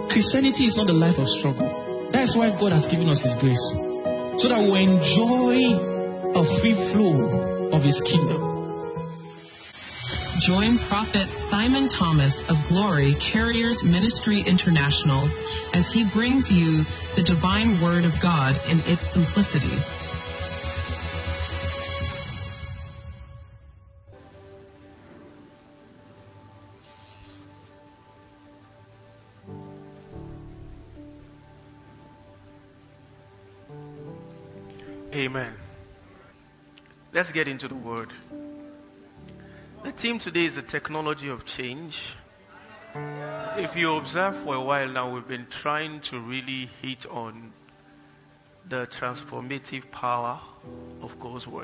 Christianity is not a life of struggle. That's why God has given us His grace, so that we enjoy a free flow of His kingdom. Join Prophet Simon Thomas of Glory Carriers Ministry International as he brings you the divine word of God in its simplicity. Amen. Let's get into the word. The theme today is the technology of change. If you observe for a while now, we've been trying to really hit on the transformative power of God's word.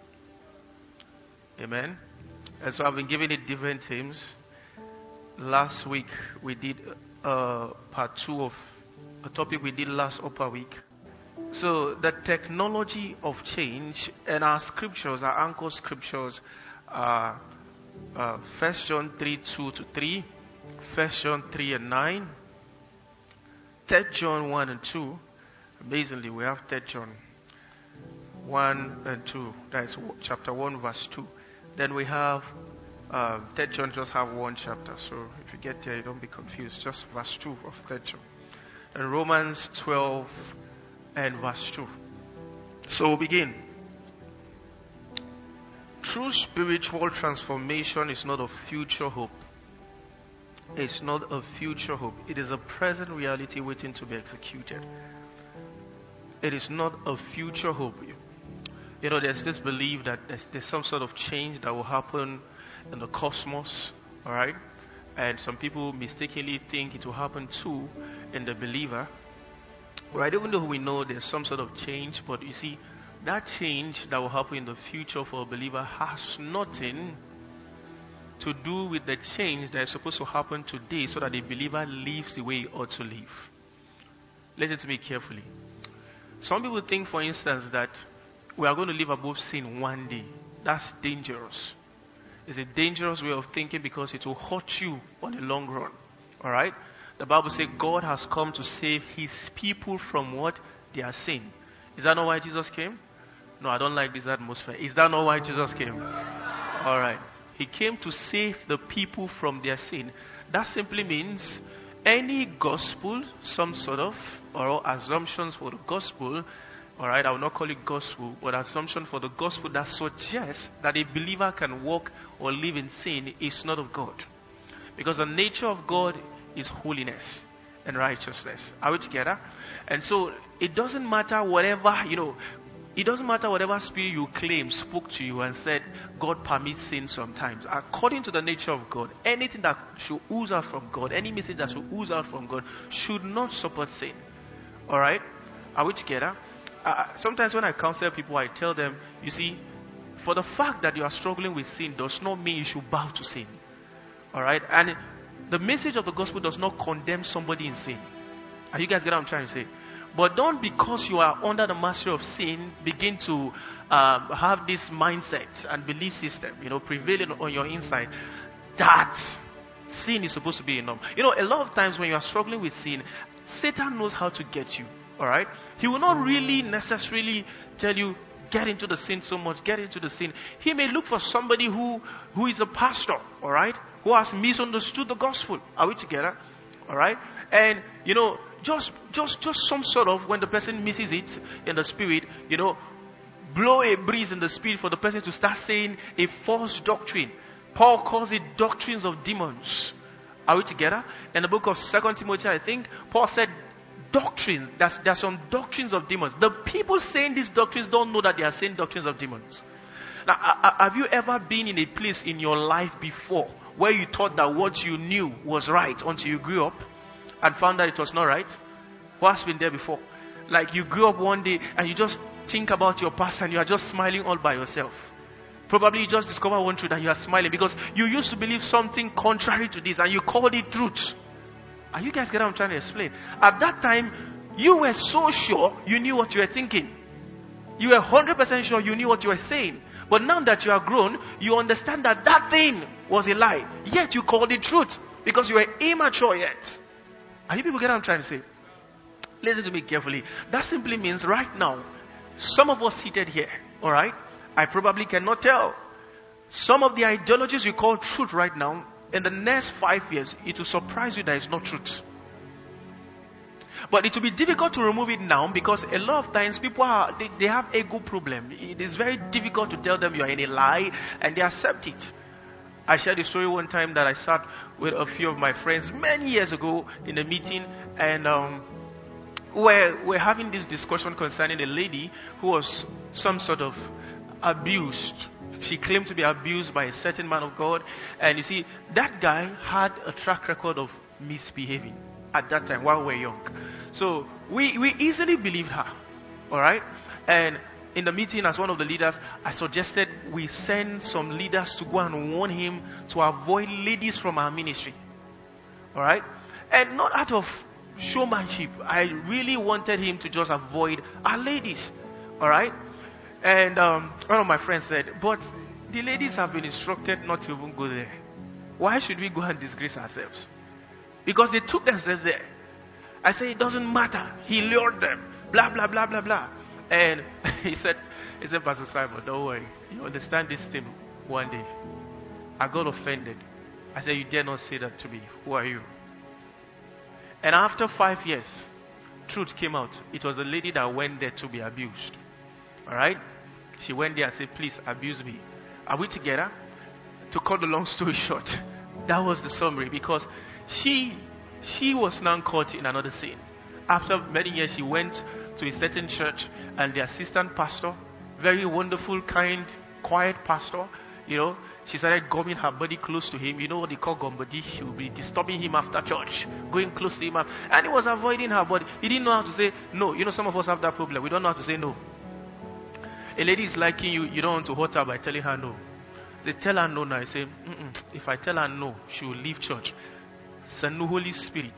Amen. And so I've been giving it different themes. Last week we did part 2 of a topic we did last upper week. So the technology of change, and our scriptures, our anchor scriptures are 1 John 3:2-3, 1 John 3:9, 3 John 1 and 2. Amazingly, we have 3 John 1 and 2. That is chapter 1 verse 2. Then we have 3 John just have one chapter. So if you get there, you don't be confused. Just verse 2 of 3 John. And Romans 12 and verse 2. So we'll begin. True spiritual transformation is not a future hope. It's not a future hope. It is a present reality waiting to be executed. It is not a future hope. You know, there's this belief that there's some sort of change that will happen in the cosmos, alright? And some people mistakenly think it will happen too in the believer. Right? Even though we know there's some sort of change, but you see, that change that will happen in the future for a believer has nothing to do with the change that is supposed to happen today so that the believer lives the way he ought to live. Listen to me carefully. Some people think, for instance, that we are going to live above sin one day. That's dangerous. It's a dangerous way of thinking because it will hurt you on the long run. Alright? The Bible says God has come to save His people from what? Their sin. Is that not why Jesus came? No, I don't like this atmosphere. Is that not why Jesus came? Alright. He came to save the people from their sin. That simply means any gospel, some sort of, or assumptions for the gospel, alright, I will not call it gospel, but assumption for the gospel that suggests that a believer can walk or live in sin is not of God. Because the nature of God is holiness and righteousness. Are we together? And so it doesn't matter whatever, it doesn't matter whatever spirit you claim spoke to you and said God permits sin sometimes. According to the nature of God, anything that should ooze out from God, any message that should ooze out from God should not support sin. Alright? Are we together? Sometimes when I counsel people, I tell them, you see, for the fact that you are struggling with sin does not mean you should bow to sin. Alright? And the message of the gospel does not condemn somebody in sin. Are you guys get what I'm trying to say? But don't, because you are under the mastery of sin, begin to have this mindset and belief system, prevailing on your inside, that sin is supposed to be enough. A lot of times when you are struggling with sin, Satan knows how to get you. Alright? He will not really necessarily tell you, get into the sin so much, get into the sin. He may look for somebody who is a pastor, alright, who has misunderstood the gospel. Are we together? Alright? And, just some sort of, when the person misses it in the spirit, blow a breeze in the spirit for the person to start saying a false doctrine. Paul calls it doctrines of demons. Are we together? In the book of 2 Timothy, I think, Paul said, doctrines, there are some doctrines of demons. The people saying these doctrines don't know that they are saying doctrines of demons. Now, have you ever been in a place in your life before where you thought that what you knew was right until you grew up and found that it was not right? Who has been there before? Like you grew up one day and you just think about your past and you are just smiling all by yourself. Probably you just discover one truth and you are smiling because you used to believe something contrary to this and you called it truth. Are you guys getting what I'm trying to explain? At that time, you were so sure you knew what you were thinking. You were 100% sure you knew what you were saying. But now that you are grown, you understand that thing was a lie. Yet you called it truth because you were immature yet. Are you people get what I'm trying to say? Listen to me carefully. That simply means right now, some of us seated here, alright, I probably cannot tell. Some of the ideologies you call truth right now, in the next 5 years, it will surprise you that it's not truth. But it will be difficult to remove it now because a lot of times people they have ego problem. It is very difficult to tell them you are in a lie and they accept it. I shared a story one time that I sat with a few of my friends many years ago in a meeting, and we're having this discussion concerning a lady who was some sort of abused. She claimed to be abused by a certain man of God, and you see, that guy had a track record of misbehaving at that time while we were young. So we easily believed her, alright? And in the meeting, as one of the leaders, I suggested we send some leaders to go and warn him to avoid ladies from our ministry. Alright? And not out of showmanship. I really wanted him to just avoid our ladies. Alright? And one of my friends said, but the ladies have been instructed not to even go there. Why should we go and disgrace ourselves? Because they took themselves there. I said, it doesn't matter. He lured them. Blah, blah, blah, blah, blah. And he said, Pastor Simon, don't worry. You understand this thing one day. I got offended. I said, you dare not say that to me. Who are you? And after 5 years, truth came out. It was a lady that went there to be abused. Alright? She went there and said, please abuse me. Are we together? To cut the long story short, that was the summary, because she was now caught in another sin. After many years, she went to a certain church, and the assistant pastor, very wonderful, kind, quiet pastor, she started gumming her body close to him. You know what they call gum body? She would be disturbing him after church, going close to him, and he was avoiding her body. He didn't know how to say no. Some of us have that problem. We don't know how to say no. A lady is liking you, you don't want to hurt her by telling her no. They tell her no now. I say, if I tell her no, she will leave church. Send the Holy Spirit.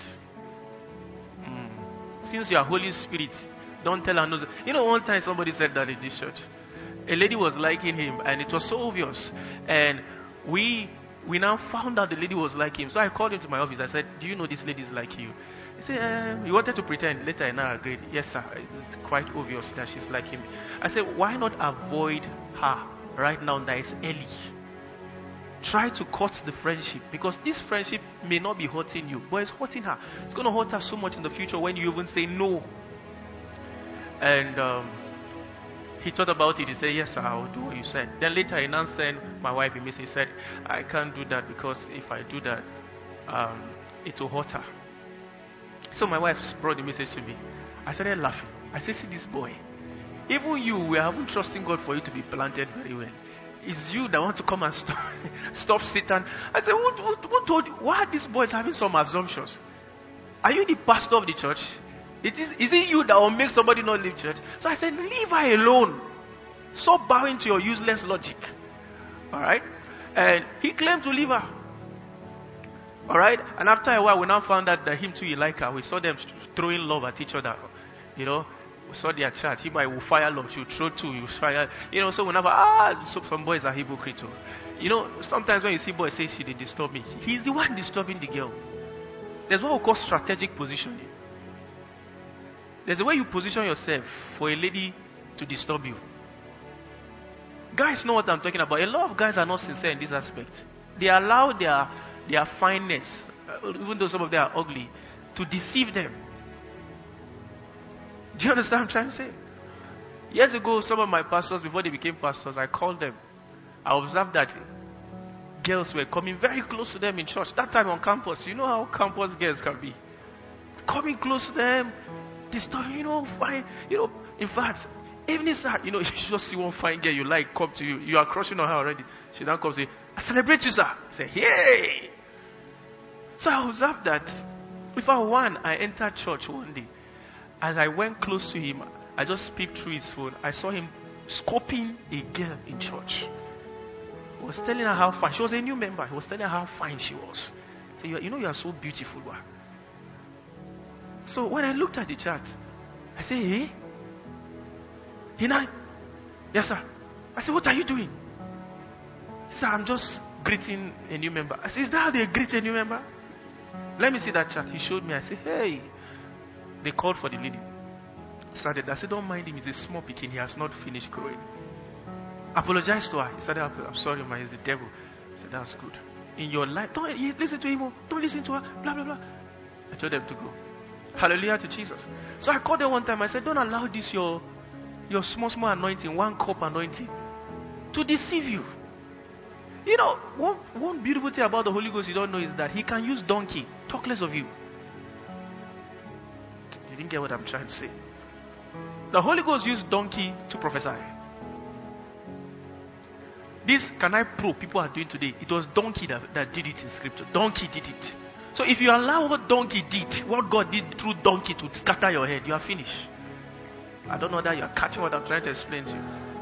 Since you are Holy Spirit, don't tell her no. One time somebody said that in this church. A lady was liking him, and it was so obvious. And we now found out the lady was liking him. So I called him to my office. I said, do you know this lady is like you? He said, he wanted to pretend. Later I now agreed. Yes, sir. It's quite obvious that she's like him. I said, why not avoid her right now that it's early? Try to cut the friendship, because this friendship may not be hurting you, but it's hurting her. It's going to hurt her so much in the future when you even say no. And he thought about it. He said, yes, sir, I will do what you said. Then later he now sent my wife a message. He said, I can't do that, because if I do that, it will hurt her. So my wife brought the message to me. I started laughing. I said, see this boy. Even you, we are even trusting God for you to be planted very well. It's you that want to come and stop Satan. I said, who told you? Why are these boys having some assumptions? Are you the pastor of the church? Is it you that will make somebody not leave church? So I said, leave her alone. Stop bowing to your useless logic. Alright? And he claimed to leave her. Alright? And after a while, we now found out that him too, he liked her. We saw them throwing love at each other. We saw their chat. He will fire love. She will throw two. You fire. So whenever, so some boys are hypocrites. Sometimes when you see boys say, they disturb me. He's the one disturbing the girl. There's what we call strategic positioning. There's a way you position yourself for a lady to disturb you. Guys know what I'm talking about. A lot of guys are not sincere in this aspect. They allow their fineness, even though some of them are ugly, to deceive them. Do you understand what I'm trying to say? Years ago, some of my pastors, before they became pastors, I called them. I observed that girls were coming very close to them in church. That time on campus, you know how campus girls can be. Coming close to them, disturbing, fine. In fact, even if you just see one fine girl you like come to you, you are crushing on her already. She now comes and says, I celebrate you, sir. I say, hey! So I observed that. Before I entered church one day. As I went close to him, I just peeped through his phone. I saw him scoping a girl in church. He was telling her how fine. She was a new member. He was telling her how fine she was. So you are so beautiful. So when I looked at the chat, I said, hey? Yes, sir. I said, what are you doing? He said, I'm just greeting a new member. I said, is that how they greet a new member? Let me see that chart. He showed me. I said, hey. They called for the lady. Started. I said, don't mind him. He's a small picking. He has not finished growing. Apologize to her. He said, I'm sorry, man. He's the devil. I said, that's good. In your life, don't listen to him. Don't listen to her. Blah, blah, blah. I told them to go. Hallelujah to Jesus. So I called them one time. I said, don't allow this your small anointing, 1 cup anointing, to deceive you. You know, one beautiful thing about the Holy Ghost you don't know is that he can use donkey. Talk less of you. You didn't get what I'm trying to say. The Holy Ghost used donkey to prophesy. This can I prove people are doing today? It was donkey that did it in scripture. Donkey did it. So if you allow what donkey did, what God did through donkey to scatter your head, you are finished. I don't know that you are catching what I'm trying to explain to you.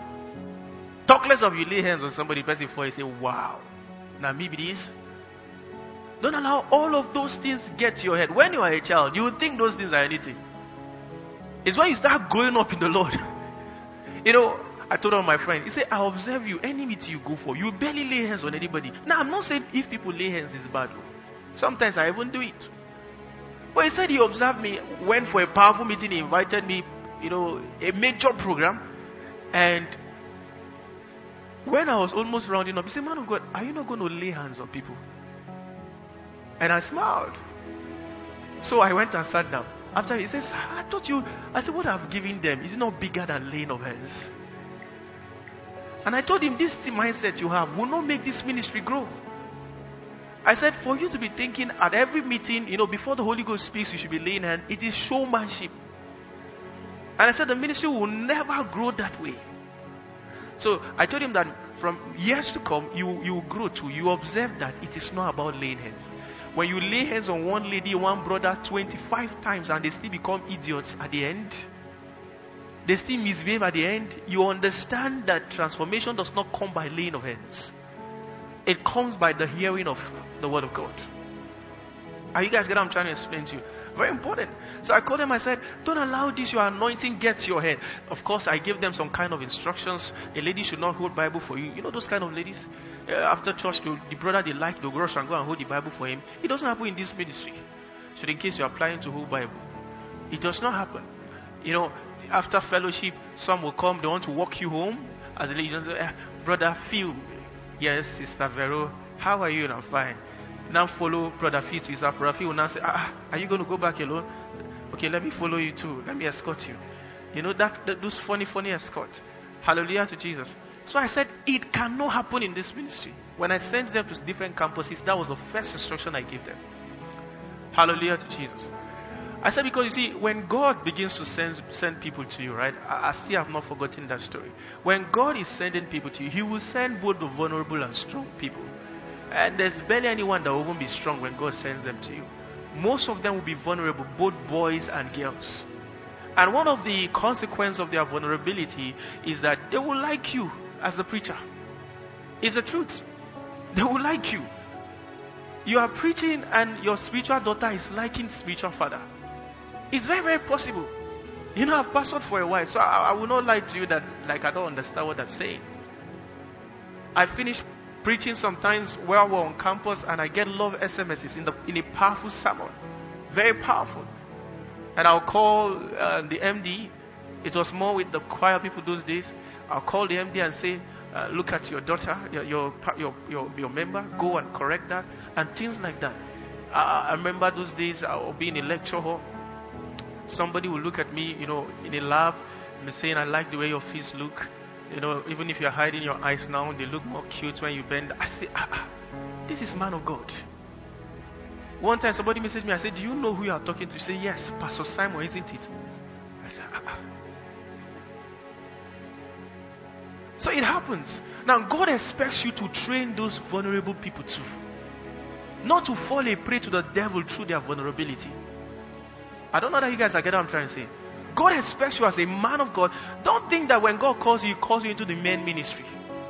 Talk less of you lay hands on somebody, person before you say, wow. Now maybe this. Don't allow all of those things get to your head. When you are a child, you would think those things are anything. It's when you start growing up in the Lord. You know, I told one of my friends, he said, I observe you, any meeting you go for, you barely lay hands on anybody. Now, I'm not saying if people lay hands is bad. Sometimes I even do it. But he said he observed me, went for a powerful meeting, he invited me, you know, a major program. And when I was almost rounding up, he said, man of God, are you not going to lay hands on people? And I smiled. So I went and sat down. After he says, I said, what I've given them, is it not bigger than laying of hands? And I told him, this mindset you have will not make this ministry grow. I said, for you to be thinking at every meeting, you know, before the Holy Ghost speaks, you should be laying hands. It is showmanship. And I said, the ministry will never grow that way. So I told him that from years to come, you will grow too. You observe that it is not about laying hands. When you lay hands on one lady, one brother 25 times and they still become idiots at the end, they still misbehave at the end, you understand that transformation does not come by laying of hands. It comes by the hearing of the word of God. Are you guys getting what I'm trying to explain to you? Very important. So I called them, I said, don't allow this, your anointing get to your head. Of course, I gave them some kind of instructions. A lady should not hold Bible for you. You know those kind of ladies? After church, the brother they like, they'll rush and go and hold the Bible for him. It doesn't happen in this ministry. So in case you're applying to hold Bible, it does not happen. You know, after fellowship, some will come, they want to walk you home. As the lady say, Brother Phil, yes, Sister Vero, how are you? And I'm fine. Now follow Brother Phil to his house. Brother Phil will now say, are you going to go back alone? Okay, let me follow you too. Let me escort you. You know, those funny escort. Hallelujah to Jesus. So I said, it cannot happen in this ministry. When I sent them to different campuses, that was the first instruction I gave them. Hallelujah to Jesus. I said, because you see, when God begins to send people to you, right? I still have not forgotten that story. When God is sending people to you, He will send both the vulnerable and strong people. And there's barely anyone that will even be strong when God sends them to you. Most of them will be vulnerable, both boys and girls. And one of the consequences of their vulnerability is that they will like you as the preacher. It's the truth. They will like you. You are preaching and your spiritual daughter is liking spiritual father. It's very, very possible. You know, I've pastored for a while, so I will not lie to you that like I don't understand what I'm saying. I finish preaching sometimes while we're on campus and I get love SMSs in a powerful sermon. Very powerful. And I'll call the MD. It was more with the choir people those days. I'll call the MD and say, look at your daughter, your member, go and correct that, and things like that. I remember those days I'll be in a lecture hall. Somebody will look at me, you know, in a lab and they're saying, I like the way your feet look. You know, even if you're hiding your eyes now, they look more cute when you bend. I say, this is man of God. One time somebody messaged me, I said, do you know who you are talking to? He said, yes, Pastor Simon, isn't it? I said, So it happens. Now God expects you to train those vulnerable people too. Not to fall a prey to the devil through their vulnerability. I don't know that you guys are getting what I'm trying to say. God expects you as a man of God. Don't think that when God calls you, He calls you into the men ministry.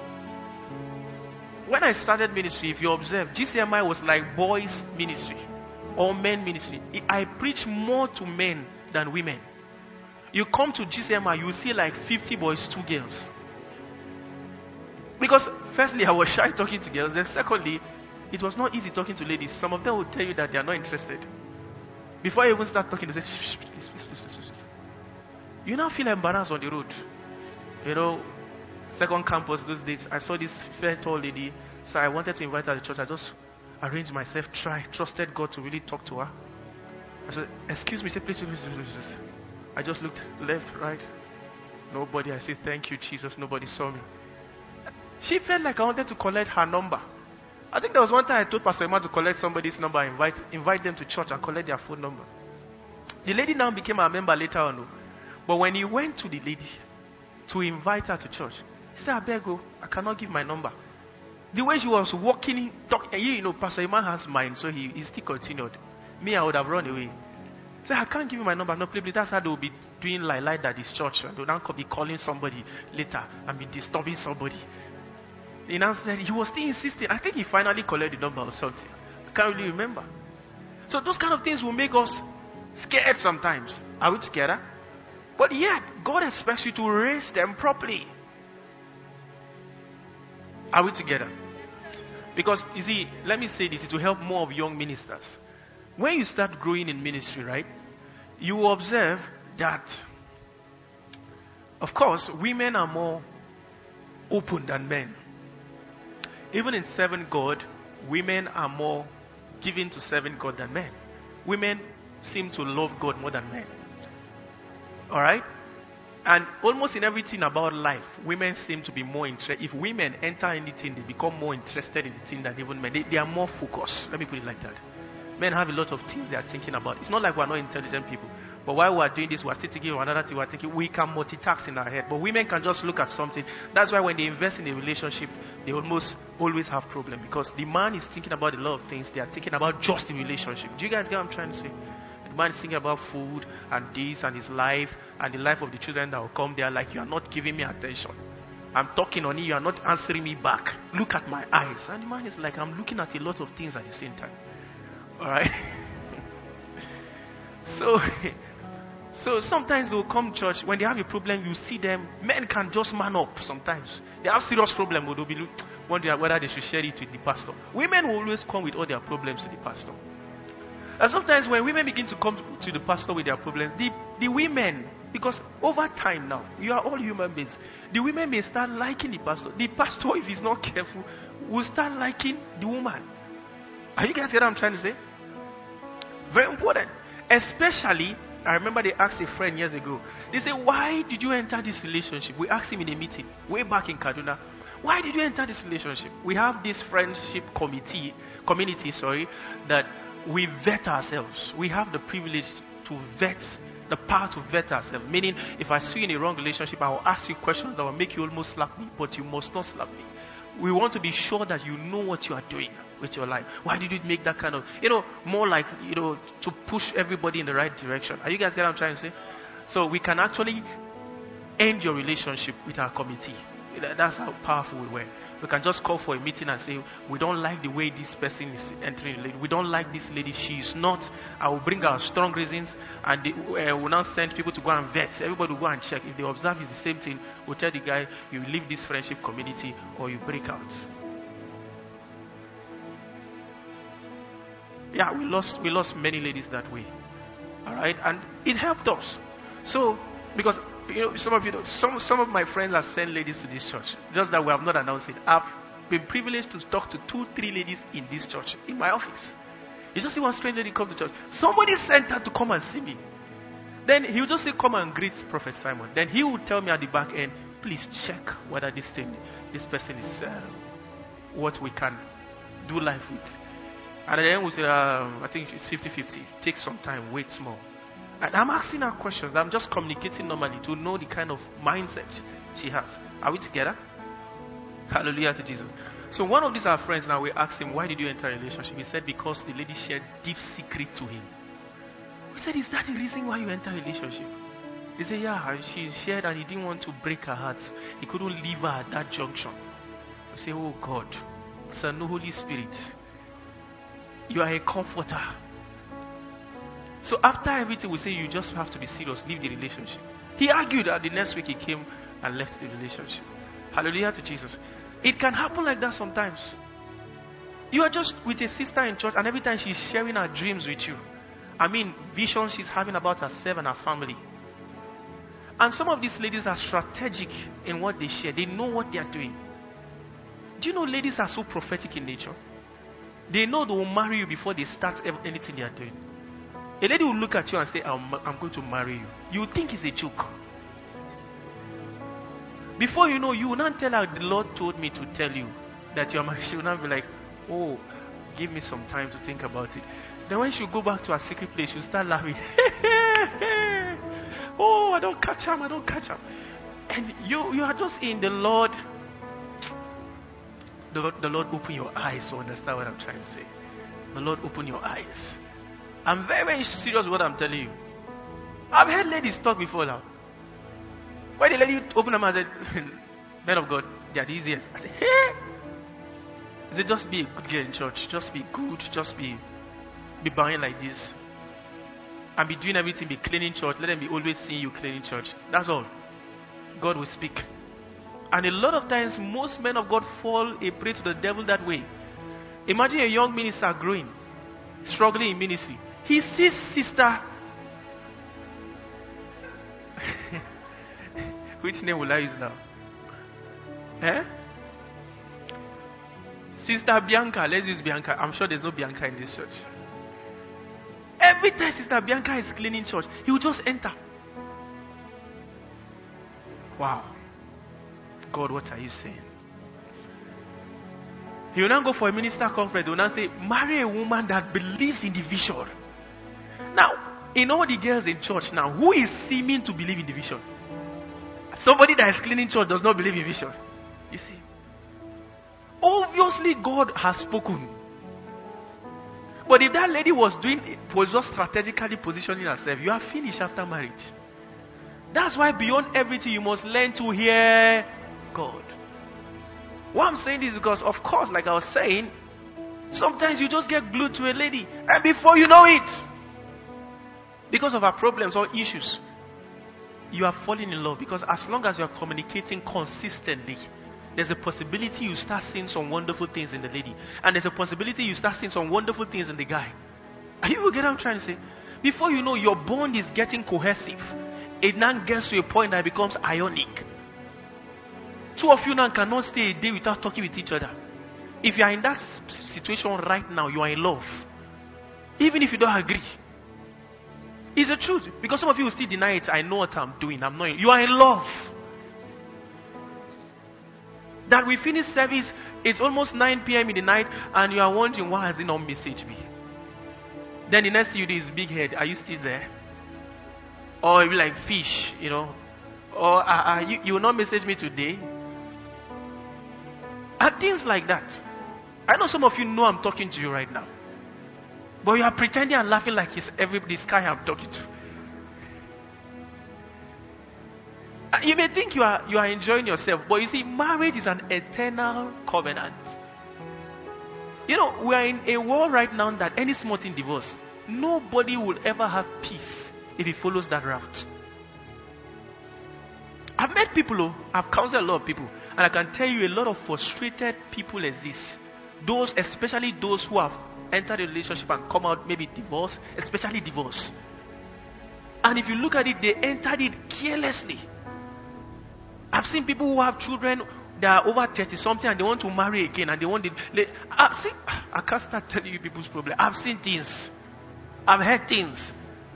When I started ministry, if you observe, GCMI was like boys ministry or men ministry. I preach more to men than women. You come to GCMI, you see like 50 boys, 2 girls. Because firstly, I was shy talking to girls. Then secondly, it was not easy talking to ladies. Some of them will tell you that they are not interested. Before you even start talking, they say, shh, please, please, please, please, please. You now feel embarrassed on the road. You know, second campus those days, I saw this fair tall lady, so I wanted to invite her to church. I just arranged myself, trusted God to really talk to her. I said, excuse me, say, please, please, please, please. I just looked left, right. Nobody. I said, thank you, Jesus. Nobody saw me. She felt like I wanted to collect her number. I think there was one time I told Pastor Emma to collect somebody's number, invite them to church and collect their phone number. The lady now became a member later on. But when he went to the lady to invite her to church, she said, I beg you, I cannot give my number. The way she was walking, talking, you know, Pastor Emma has mine, so he still continued. Me, I would have run away. He said, I can't give you my number. No, please. That's how they will be doing like at this church. And they'll now be calling somebody later and be disturbing somebody. He now said he was still insisting. I think he finally collected the number or something. I can't really remember. So those kind of things will make us scared sometimes. Are we scared? But yet, God expects you to raise them properly. Are we together? Because, you see, let me say this, it will help more of young ministers. When you start growing in ministry, right, you will observe that, of course, women are more open than men. Even in serving God, women are more given to serving God than men. Women seem to love God more than men. Alright? And almost in everything about life, women seem to be more interested. If women enter anything, they become more interested in the thing than even men. They are more focused. Let me put it like that. Men have a lot of things they are thinking about. It's not like we're not intelligent people. But while we're doing this, we're still thinking of another thing. We're thinking we can multitask in our head. But women can just look at something. That's why when they invest in a relationship, they almost always have problem. Because the man is thinking about a lot of things. They are thinking about just the relationship. Do you guys get what I'm trying to say? The man is thinking about food and this and his life and the life of the children that will come. They are like, you are not giving me attention. I'm talking on you. You are not answering me back. Look at my eyes. And the man is like, I'm looking at a lot of things at the same time. Alright? So sometimes they will come to church. When they have a problem, you see them. Men can just man up sometimes. They have serious problem. They'll be wondering whether they should share it with the pastor. Women will always come with all their problems to the pastor. And sometimes when women begin to come to the pastor with their problems, the women, because over time now, you are all human beings, the women may start liking the pastor. The pastor, if he's not careful, will start liking the woman. Are you guys getting what I'm trying to say? Very important. Especially, I remember they asked a friend years ago. They said, why did you enter this relationship? We asked him in a meeting way back in Kaduna. Why did you enter this relationship? We have this friendship community, that we vet ourselves. We have the privilege to vet, the power to vet ourselves. Meaning, if I see you in a wrong relationship, I will ask you questions that will make you almost slap me, but you must not slap me. We want to be sure that you know what you are doing with your life. Why did you make that kind of, more like, to push everybody in the right direction? Are you guys getting what I'm trying to say? So we can actually end your relationship with our committee. That's how powerful we were. We can just call for a meeting and say, we don't like the way this person is entering. We don't like this lady. She is not. I will bring our strong reasons, and we'll now send people to go and vet. Everybody will go and check. If they observe it's the same thing, we'll tell the guy, you leave this friendship community or you break out. Yeah, we lost many ladies that way. All right, and it helped us. So, because some of my friends have sent ladies to this church, just that we have not announced it. I've been privileged to talk to 2-3 ladies in this church, in my office. You just see one strange lady come to church. Somebody sent her to come and see me. Then he will just say, come and greet Prophet Simon. Then he will tell me at the back end, please check whether this person is what we can do life with. And then we'll say, I think it's 50-50. Take some time, wait small. And I'm asking her questions. I'm just communicating normally to know the kind of mindset she has. Are we together? Hallelujah to Jesus. So one of these our friends now, we asked him, why did you enter a relationship? He said, because the lady shared deep secret to him. We said, is that the reason why you enter a relationship? He said, yeah, she shared and he didn't want to break her heart. He couldn't leave her at that junction. We say, oh God, Son, no Holy Spirit, you are a comforter. So after everything, we say you just have to be serious, leave the relationship. He argued that the next week he came and left the relationship. Hallelujah to Jesus. It can happen like that sometimes. You are just with a sister in church, and every time she's sharing her dreams with you. I mean, visions she's having about herself and her family. And some of these ladies are strategic in what they share. They know what they are doing. Do you know ladies are so prophetic in nature? They know they will marry you before they start anything they are doing. A lady will look at you and say, I'm going to marry you. You will think it's a joke. Before you know, you will not tell her, the Lord told me to tell you that you are married. She will not be like, oh, give me some time to think about it. Then when she will go back to her secret place, she will start laughing. Oh, I don't catch him. And you are just in the Lord. The Lord open your eyes to understand what I'm trying to say. The Lord open your eyes. I'm very, very serious with what I'm telling you. I've heard ladies talk before now. When the lady opened her mouth and said, men of God, they are the easiest. I said, hey! He said, just be a good girl in church. Just be good. Just be buying like this. And be doing everything, be cleaning church. Let them be always seeing you cleaning church. That's all. God will speak. And a lot of times, most men of God fall a prey to the devil that way. Imagine a young minister growing, struggling in ministry. He sees sister. Which name will I use now? Sister Bianca. Let's use Bianca. I'm sure there's no Bianca in this church. Every time Sister Bianca is cleaning church, he will just enter. Wow. God, what are you saying? He will not go for a minister conference. He will not say, marry a woman that believes in the vision. Now, in all the girls in church now, who is seeming to believe in the vision? Somebody that is cleaning church does not believe in vision. You see? Obviously, God has spoken. But if that lady was just strategically positioning herself, you are finished after marriage. That's why beyond everything, you must learn to hear God. Why I'm saying this is because, of course, like I was saying, sometimes you just get glued to a lady, and before you know it, because of her problems or issues, you are falling in love. Because as long as you are communicating consistently, there's a possibility you start seeing some wonderful things in the lady, and there's a possibility you start seeing some wonderful things in the guy. Are you get what I'm trying to say? Before you know, your bond is getting cohesive. It now gets to a point that it becomes ionic. Two of you now cannot stay a day without talking with each other. If you are in that situation right now, you are in love. Even if you don't agree. It's the truth. Because some of you will still deny it. I know what I'm doing. I'm not. You are in love. That we finish service, it's almost 9 p.m. in the night, and you are wondering, why has he not messaged me? Then the next thing you do is big head. Are you still there? Or you like fish, you know? Or you will not message me today? And things like that. I know some of you know I'm talking to you right now. But you are pretending and laughing like it's this guy I'm talking to. You may think you are enjoying yourself, but you see, marriage is an eternal covenant. You know, we are in a world right now that any small thing divorce, nobody will ever have peace if he follows that route. I've met people, I've counseled a lot of people, and I can tell you a lot of frustrated people exist. Those, especially those who have entered a relationship and come out maybe divorce, especially divorce. And if you look at it, they entered it carelessly. I've seen people who have children that are over 30 something and they want to marry again and they want I can't start telling you people's problems. I've seen things. I've heard things.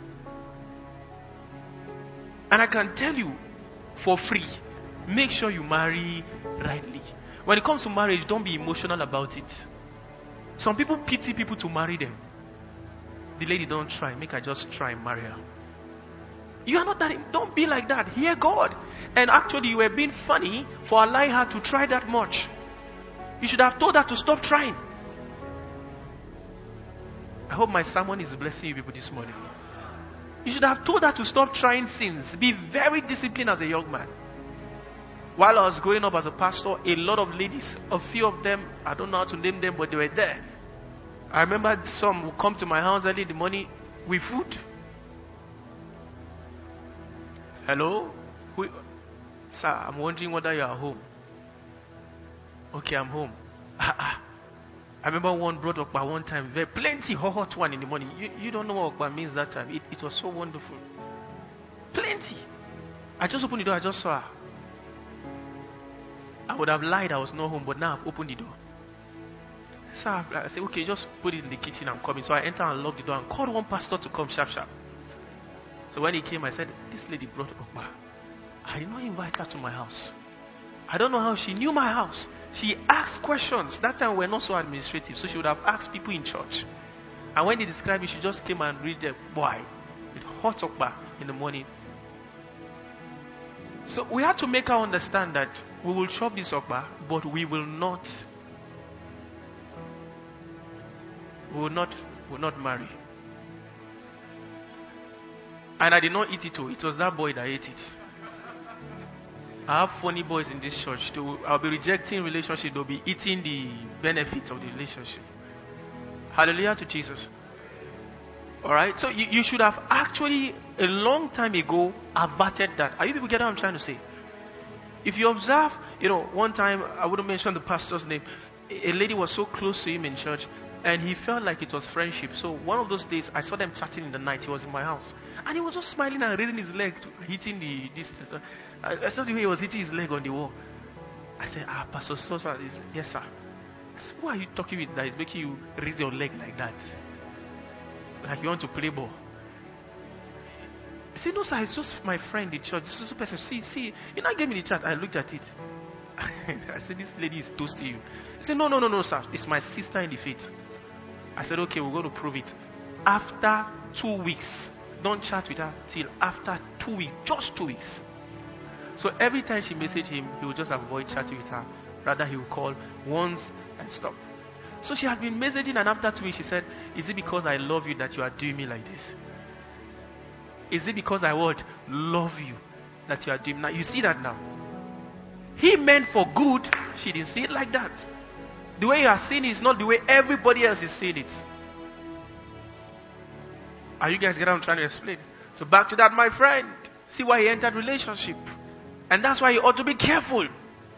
And I can tell you for free, make sure you marry rightly. When it comes to marriage, don't be emotional about it. Some people pity people to marry them. The lady don't try. Make her just try and marry her. You are not that. Don't be like that. Hear God. And actually, you were being funny for allowing her to try that much. You should have told her to stop trying. I hope my sermon is blessing you people this morning. You should have told her to stop trying sins. Be very disciplined as a young man. While I was growing up as a pastor, a lot of ladies, a few of them, I don't know how to name them, but they were there. I remember some would come to my house early in the morning with food. Hello? Sir, I'm wondering whether you are home. Okay, I'm home. I I remember one brought Okpa one time, very plenty, hot one in the morning. You don't know what Okpa means that time. It was so wonderful. Plenty. I just opened the door, I just saw her. I would have lied I was not home, but now I've opened the door. So I said, okay, just put it in the kitchen, I'm coming. So I entered and locked the door and called one pastor to come sharp. So when he came, I said, this lady brought Okpa. I did not invite her to my house. I don't know how she knew my house. She asked questions. That time we were not so administrative, so she would have asked people in church. And when they described me, she just came and read them. Boy, with hot Okpa in the morning. So we had to make her understand that we will chop this Okpa, but we will not marry. And I did not eat it too. It was that boy that ate it. I have funny boys in this church. I'll be rejecting relationship. They'll be eating the benefits of the relationship. Hallelujah to Jesus. Alright? So you should have actually, a long time ago, averted that. Are you people getting what I'm trying to say? If you observe, one time, I wouldn't mention the pastor's name. A lady was so close to him in church, and he felt like it was friendship. So one of those days, I saw them chatting in the night. He was in my house. And he was just smiling and raising his leg, hitting the distance. I saw the way he was hitting his leg on the wall. I said, Pastor So-so. Yes, sir. I said, who are you talking with that is making you raise your leg like that? Like you want to play ball. He said, no, sir, it's just my friend in church. This person. See, you know, I gave me the chat. I looked at it. I said, this lady is toasting you. He said, no, sir. It's my sister in the faith. I said, okay, we're going to prove it. After 2 weeks, don't chat with her till after 2 weeks, just 2 weeks. So every time she messaged him, he would just avoid chatting with her. Rather, he would call once and stop. So she had been messaging, and after 2 weeks, she said, is it because I love you that you are doing me like this? Is it because I would love you that you are doing? Now, you see that now. He meant for good. She didn't see it like that. The way you are seeing it is not the way everybody else is seeing it. Are you guys getting what I'm trying to explain? So back to that, my friend. See why he entered relationship. And that's why you ought to be careful.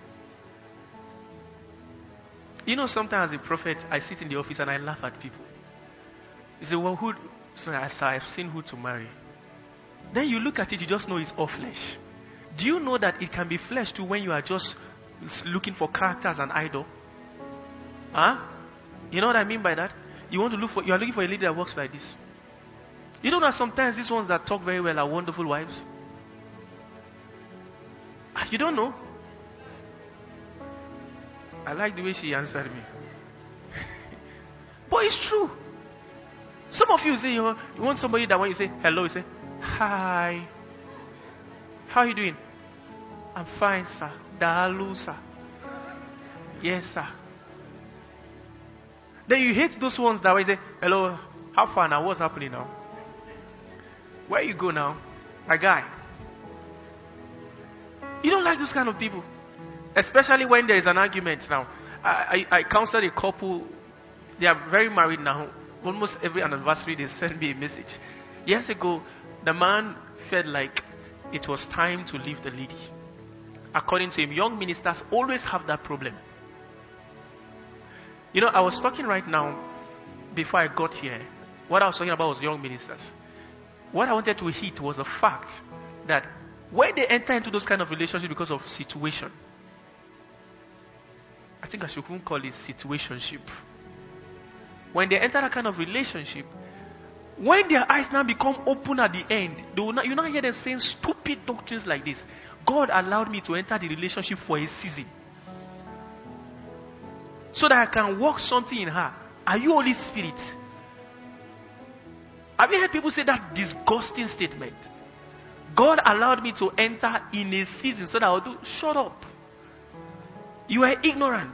You know, sometimes as a prophet, I sit in the office and I laugh at people. You say, well, who? So I've seen who to marry. Then you look at it, you just know it's all flesh. Do you know that it can be flesh too when you are just looking for character as an idol? Huh? You know what I mean by that? You are looking for a lady that works like this. You know that sometimes these ones that talk very well are wonderful wives? You don't know? I like the way she answered me. But it's true. Some of you say you want somebody that when you say hello, you say, hi. How are you doing? I'm fine, sir. Dalu, sir. Yes, sir. Then you hate those ones that way say, hello, how far now? What's happening now? Where you go now? My guy. You don't like those kind of people. Especially when there is an argument now. I counseled a couple. They are very married now. Almost every anniversary they send me a message. Years ago, the man felt like it was time to leave the lady. According to him, young ministers always have that problem. You know, I was talking right now, before I got here, what I was talking about was young ministers. What I wanted to hit was the fact that when they enter into those kind of relationships because of situation, I think I should call it situationship. When they enter that kind of relationship, when their eyes now become open at the end, you now hear them saying stupid doctrines like this. God allowed me to enter the relationship for a season, so that I can work something in her. Are you Holy Spirit? Have you heard people say that disgusting statement? God allowed me to enter in a season so that I will do. Shut up. You are ignorant.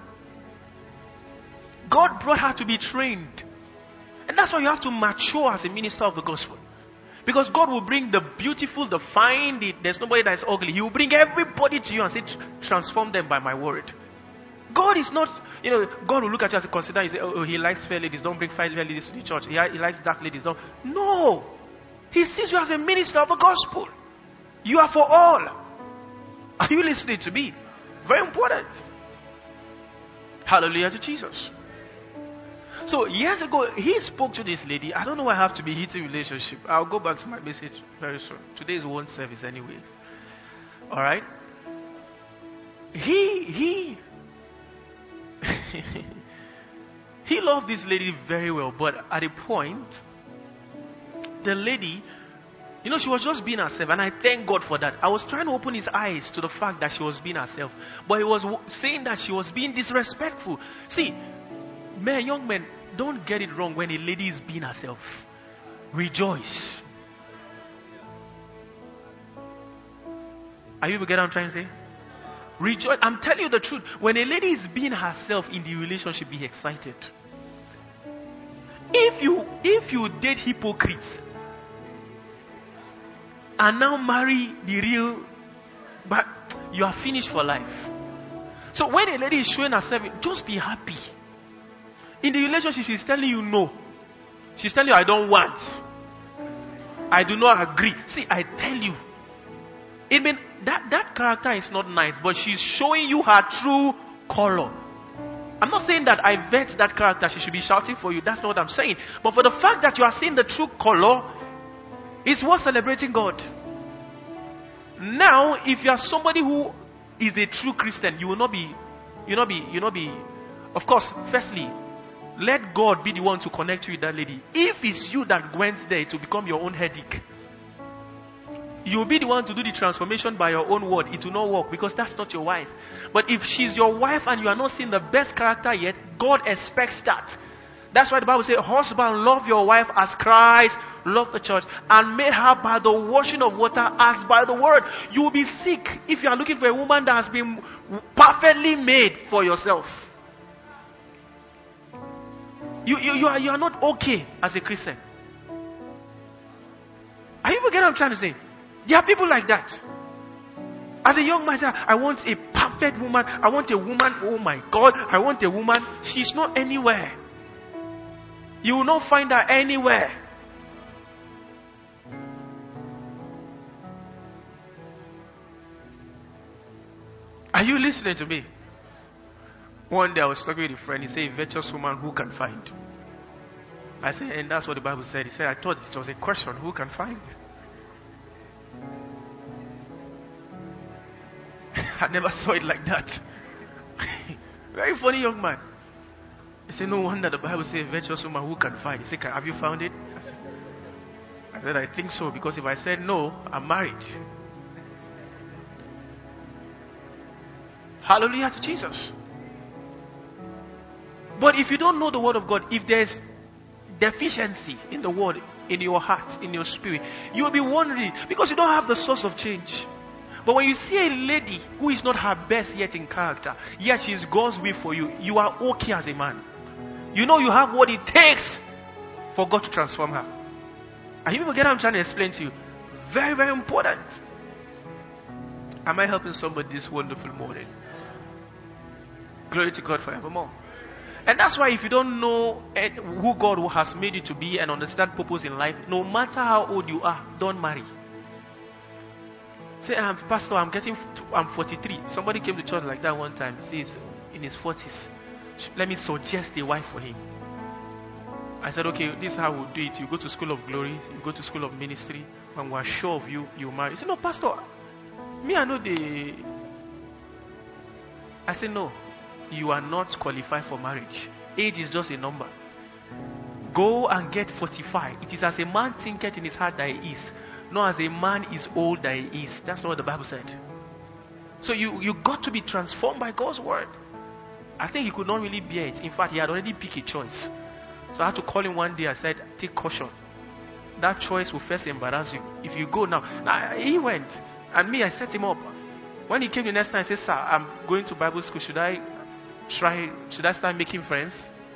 God brought her to be trained. And that's why you have to mature as a minister of the gospel. Because God will bring the beautiful, the fine, there's nobody that is ugly. He will bring everybody to you and say, transform them by my word. God is not, God will look at you and consider, you say, oh, he likes fair ladies, don't bring fair ladies to the church. He likes dark ladies, don't. No. He sees you as a minister of the gospel. You are for all. Are you listening to me? Very important. Hallelujah to Jesus. So years ago, he spoke to this lady. I don't know why I have to be hitting relationship. I'll go back to my message very soon. Today is one service anyways. Alright? He he loved this lady very well, but at a point, the lady, she was just being herself, and I thank God for that. I was trying to open his eyes to the fact that she was being herself, but he was saying that she was being disrespectful. See, young men, don't get it wrong when a lady is being herself. Rejoice. Are you getting what I'm trying to say? Rejoice. I'm telling you the truth. When a lady is being herself in the relationship, be excited. If you date hypocrites and now marry the real, but you are finished for life. So when a lady is showing herself, just be happy. In the relationship, she's telling you no. She's telling you, I don't want. I do not agree. See, I tell you, it means that character is not nice, but she's showing you her true color. I'm not saying that I vet that character, she should be shouting for you. That's not what I'm saying. But for the fact that you are seeing the true color, it's worth celebrating God. Now, if you are somebody who is a true Christian, you will not be. Of course, firstly, let God be the one to connect you with that lady. If it's you that went there, it will become your own headache. You will be the one to do the transformation by your own word. It will not work because that's not your wife. But if she's your wife and you are not seeing the best character yet, God expects that. That's why the Bible says, husband, love your wife as Christ loved the church and made her by the washing of water as by the word. You will be sick if you are looking for a woman that has been perfectly made for yourself. You are not okay as a Christian. Are you getting what I'm trying to say? There are people like that. As a young man, I want a perfect woman. I want a woman, oh my God, I want a woman. She's not anywhere. You will not find her anywhere. Are you listening to me? One day I was talking with a friend. He said, a virtuous woman who can find? I said, and that's what the Bible said. He said, I thought it was a question, who can find? I never saw it like that. Very funny young man. He said, no wonder the Bible says virtuous woman who can find. He said, have you found it? I said, I think so, because if I said no, I'm married. Hallelujah to Jesus. But if you don't know the word of God, if there's deficiency in the word, in your heart, in your spirit, you will be wondering because you don't have the source of change. But when you see a lady who is not her best yet in character, yet she is God's will for you, you are okay as a man. You know you have what it takes for God to transform her. Are you even getting what I'm trying to explain to you? Very, very important. Am I helping somebody this wonderful morning? Glory to God forevermore. And that's why if you don't know who God has made you to be and understand purpose in life, no matter how old you are, don't marry. Say, Pastor, I'm 43. Somebody came to church like that one time. He's in his 40s. Let me suggest a wife for him. I said, okay, this is how we'll do it. You go to school of glory. You go to school of ministry. When we're sure of you, you marry. He said, no, Pastor. Me, I know I said, no. You are not qualified for marriage. Age is just a number. Go and get 45. It is as a man thinketh in his heart that he is. Not as a man is old that he is. That's not what the Bible said. So you got to be transformed by God's word. I think he could not really bear it. In fact, he had already picked a choice. So I had to call him one day. I said, take caution. That choice will first embarrass you. If you go now. He went. And me, I set him up. When he came the next time, I said, sir, I'm going to Bible school. Should I start making friends?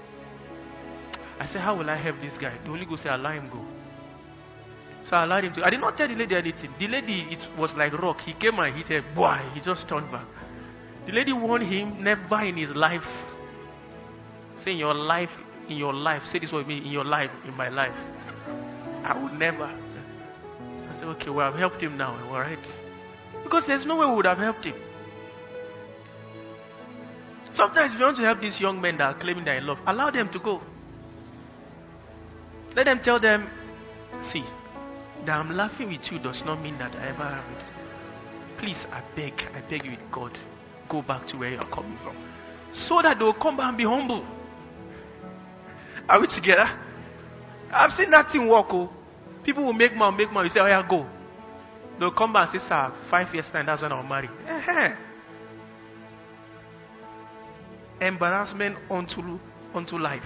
I said, how will I help this guy? The Holy Ghost said, allow him go. So I allowed him to. I did not tell the lady anything. The lady, it was like rock. He came and hit her. Boy, he just turned back. The lady warned him, never in his life. Say in your life. Say this with me, in your life, in my life. I would never. I said, okay, well, I've helped him now. All right. Because there's no way we would have helped him. Sometimes if you want to help these young men that are claiming they're in love, allow them to go. Let them tell them, see, that I'm laughing with you does not mean that I ever would. Please, I beg you with God, go back to where you're coming from. So that they'll come back and be humble. Are we together? I've seen that thing work. Oh. People will make money. You say, oh yeah, go. They'll come back and say, sir, 5 years time, that's when I'll marry. Embarrassment unto life.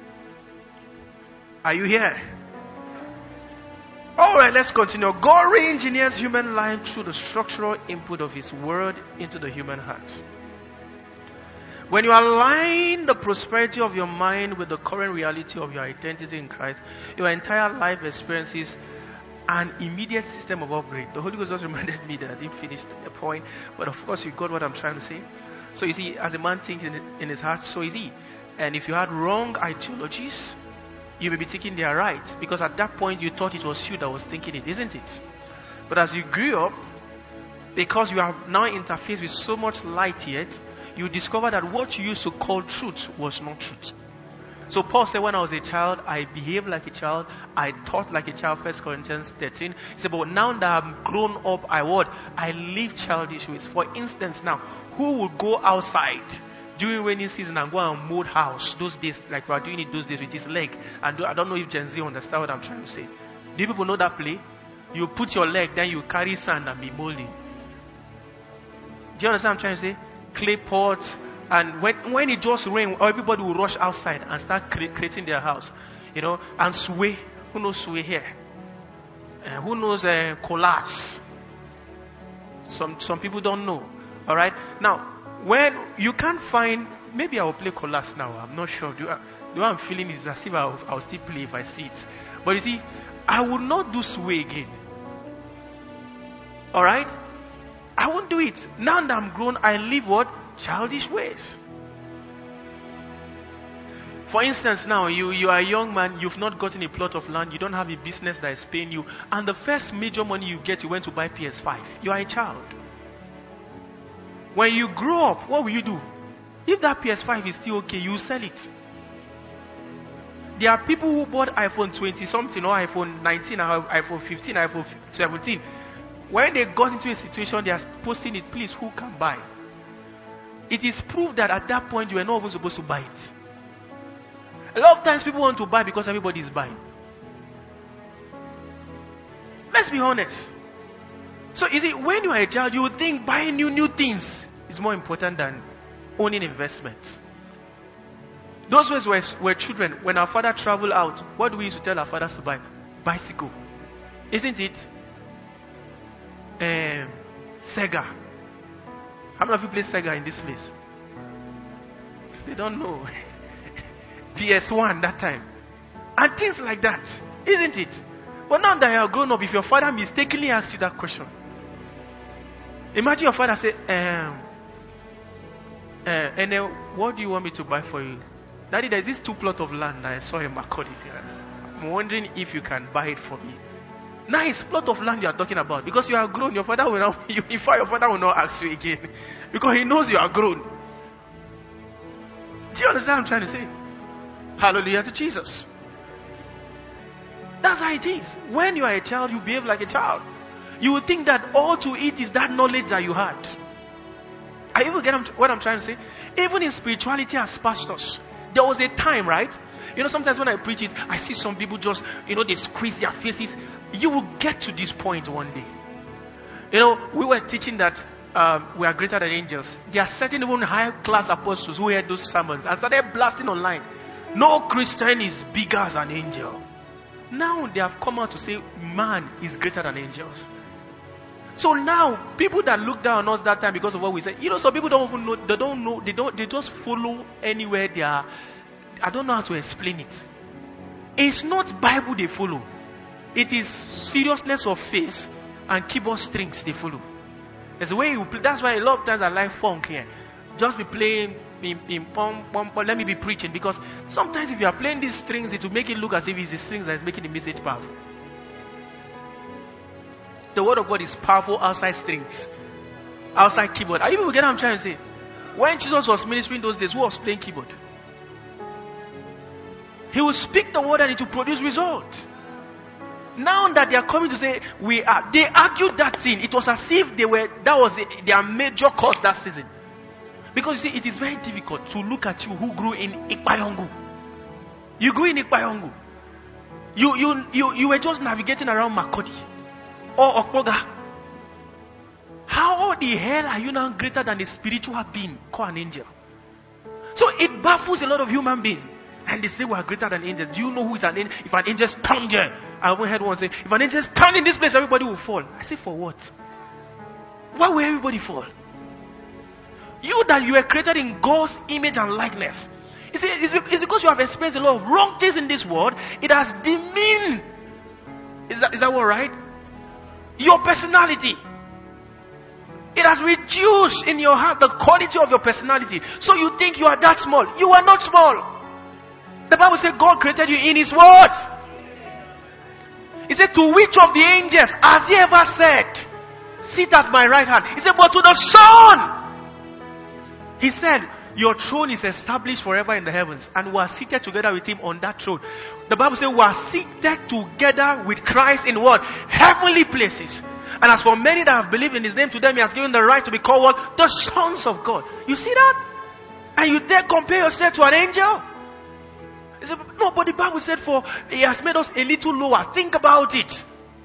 Are you here? Alright, let's continue. God re-engineers human life through the structural input of His Word into the human heart. When you align the prosperity of your mind with the current reality of your identity in Christ, your entire life experiences an immediate system of upgrade. The Holy Ghost just reminded me that I didn't finish the point, but of course you got what I'm trying to say. So you see, as a man thinks in his heart, so is he. And if you had wrong ideologies, you may be thinking they are right, because at that point you thought it was you that was thinking it, isn't it? But as you grew up, because you have now interfaced with so much light yet, you discover that what you used to call truth was not truth. So Paul said, when I was a child, I behaved like a child, I thought like a child, 1 Corinthians 13. He said, but now that I'm grown up, I live childish ways. For instance now, who would go outside during rainy season and go and mold house those days, like we are doing it those days with his leg? And I don't know if Gen Z understand what I'm trying to say. Do people know that play? You put your leg, then you carry sand and be molding. Do you understand what I'm trying to say? Clay pots, and when it just rains, everybody will rush outside and start creating their house, and sway. Who knows sway here? Who knows collage? Some people don't know. All right. Now, when you can't find, maybe I will play collage now. I'm not sure. The way I'm feeling is as if I'll still play if I see it. But you see, I will not do sway again. All right. I won't do it. Now that I'm grown, I live what? Childish ways. For instance, now you are a young man, you've not gotten a plot of land, you don't have a business that is paying you, and the first major money you get, you went to buy PS5. You are a child. When you grow up, what will you do? If that PS5 is still okay, you sell it. There are people who bought iPhone 20 something, or iPhone 19, or iPhone 15, iPhone 17. When they got into a situation, they are posting it, please, who can buy? It is proof that at that point you were not even supposed to buy it. A lot of times people want to buy because everybody is buying. Let's be honest. So you see, when you are a child, you would think buying new things is more important than owning investments. Those ways were children. When our father traveled out, what do we used to tell our fathers to buy? Bicycle. Isn't it? Sega. How many of you play Sega in this place? They don't know. PS1 that time. And things like that. Isn't it? But now that you are grown up, if your father mistakenly asks you that question, imagine your father say, and then what do you want me to buy for you? Daddy, there's this 2 plot of land that I saw in Makodi. I'm wondering if you can buy it for me. Nice plot of land you are talking about, because you are grown. Your father will not. In fact, your father will not ask you again, because he knows you are grown. Do you understand what I'm trying to say? Hallelujah to Jesus. That's how it is. When you are a child, you behave like a child. You would think that all to it is that knowledge that you had. Are you get what I'm trying to say? Even in spirituality as pastors, there was a time, right? Sometimes when I preach it, I see some people just, they squeeze their faces. You will get to this point one day. We were teaching that we are greater than angels. There are certain even high-class apostles who heard those sermons and started blasting online. No Christian is bigger as an angel. Now they have come out to say man is greater than angels. So now, people that look down on us that time because of what we said, some people don't even know, they just follow anywhere they are. I don't know how to explain it. It's not Bible they follow. It is seriousness of faith and keyboard strings they follow. It's the way you play. That's why a lot of times I like funk here. Just be playing in pom pom pom. Let me be preaching, because sometimes if you are playing these strings, it will make it look as if it's the strings that is making the message powerful. The word of God is powerful outside strings, outside keyboard. Are you people get what I'm trying to say? When Jesus was ministering those days, who was playing keyboard? He will speak the word and it will produce results. Now that they are coming to say we are, they argued that thing. It was as if that was their major cause that season. Because you see, it is very difficult to look at you who grew in Ikpayongu. You grew in Ikpayongu. You were just navigating around Makodi or Okpoga. How the hell are you now greater than a spiritual being called an angel? So it baffles a lot of human beings. And they say we are greater than angels. Do you know who is an angel? If an angel stand there, I even heard one say, if an angel stand in this place, everybody will fall. I say, for what? Why will everybody fall? You that you were created in God's image and likeness. You see, it's because you have experienced a lot of wrong things in this world. It has demeaned. Is that all right? Your personality. It has reduced in your heart the quality of your personality. So you think you are that small. You are not small. The Bible says God created you in His word. He said, to which of the angels has He ever said, sit at my right hand? He said, but to the Son. He said, your throne is established forever in the heavens, and we are seated together with Him on that throne. The Bible says we are seated together with Christ in what? Heavenly places. And as for many that have believed in His name, to them He has given the right to be called what? The sons of God. You see that? And you dare compare yourself to an angel? He said, no, but the Bible said for He has made us a little lower. Think about it.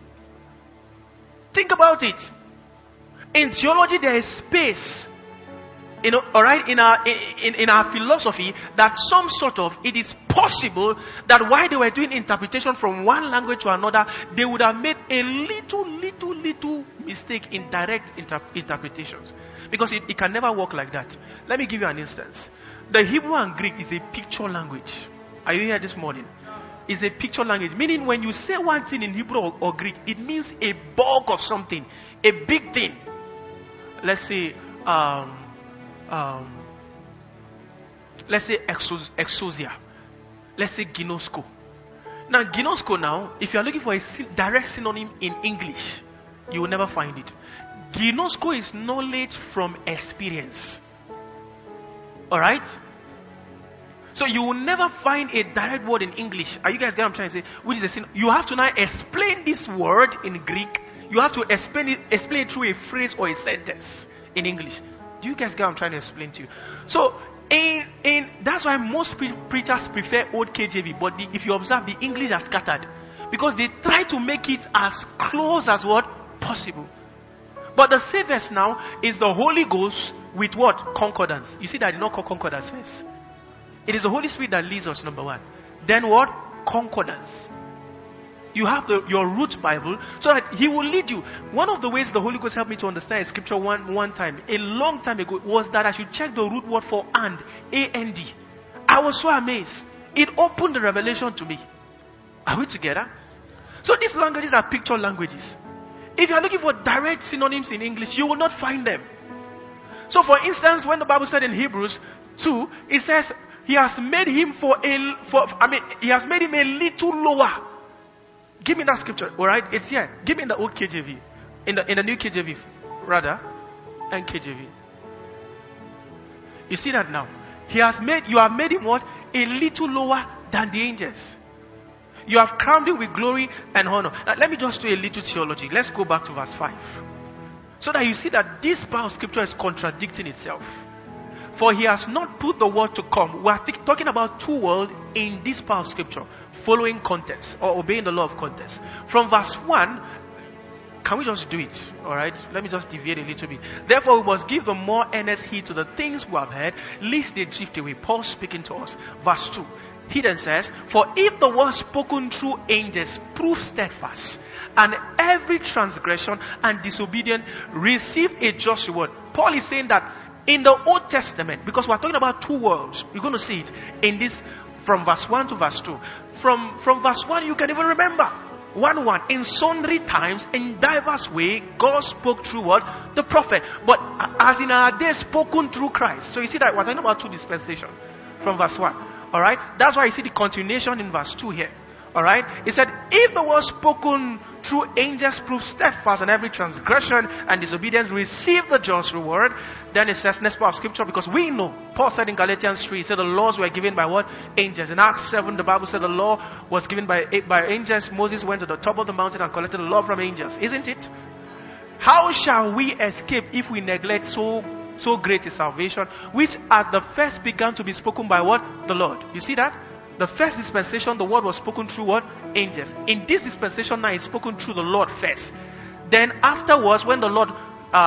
Think about it. In theology there is space. All right, in our philosophy, that some sort of, it is possible that while they were doing interpretation from one language to another, they would have made a little mistake in direct interpretations. Because it can never work like that. Let me give you an instance. The Hebrew and Greek is a picture language. Are you here this morning? It's a picture language. Meaning when you say one thing in Hebrew or Greek, it means a bulk of something. A big thing. Let's say, exousia. Let's say ginosko. Now ginosko now, if you are looking for a direct synonym in English, you will never find it. Ginosko is knowledge from experience. Alright? So you will never find a direct word in English. Are you guys getting what I'm trying to say? Which is a synonym. You have to now explain this word in Greek. You have to explain it through a phrase or a sentence in English. Do you guys get what I'm trying to explain to you? So, that's why most preachers prefer old KJV. But if you observe, the English are scattered. Because they try to make it as close as what? Possible. But the safest now is the Holy Ghost with what? Concordance. You see that I did not call concordance first. It is the Holy Spirit that leads us, number one. Then what? Concordance. You have your root Bible, so that He will lead you. One of the ways the Holy Ghost helped me to understand Scripture one time, a long time ago, was that I should check the root word for and, A-N-D. I was so amazed. It opened the revelation to me. Are we together? So these languages are picture languages. If you are looking for direct synonyms in English, you will not find them. So for instance, when the Bible said in Hebrews 2, it says, He has made Him He has made Him a little lower. Give me that scripture, alright? It's here. Give me in the old KJV. In the new KJV, rather. And KJV. You see that now? You have made Him what? A little lower than the angels. You have crowned Him with glory and honor. Now, let me just do a little theology. Let's go back to verse 5. So that you see that this part of scripture is contradicting itself. For He has not put the world to come. We are talking about two worlds in this part of scripture. Following context or obeying the law of context. From verse 1, can we just do it? Alright? Let me just deviate a little bit. Therefore we must give the more earnest heed to the things we have heard, lest they drift away. Paul speaking to us. Verse 2. He then says, for if the word spoken through angels prove steadfast, and every transgression and disobedience receive a just reward. Paul is saying that in the Old Testament, because we're talking about two worlds, we're going to see it in this from verse 1 to verse 2. From verse 1, you can even remember. 1:1. In sundry times, in diverse way, God spoke through what? The prophet. But as in our day, spoken through Christ. So you see that we're talking about two dispensations. From verse 1. Alright? That's why you see the continuation in verse 2 here. Alright? He said, if the word spoken through angels prove steadfast, and every transgression and disobedience receive the just reward, then it says, next part of scripture, because we know, Paul said in Galatians 3, he said the laws were given by what? Angels. In Acts 7, the Bible said the law was given by angels. Moses went to the top of the mountain and collected the law from angels. Isn't it? How shall we escape if we neglect so great a salvation, which at the first began to be spoken by what? The Lord. You see that? The first dispensation, the word was spoken through what? Angels. In this dispensation now, it's spoken through the Lord first. Then afterwards, when the Lord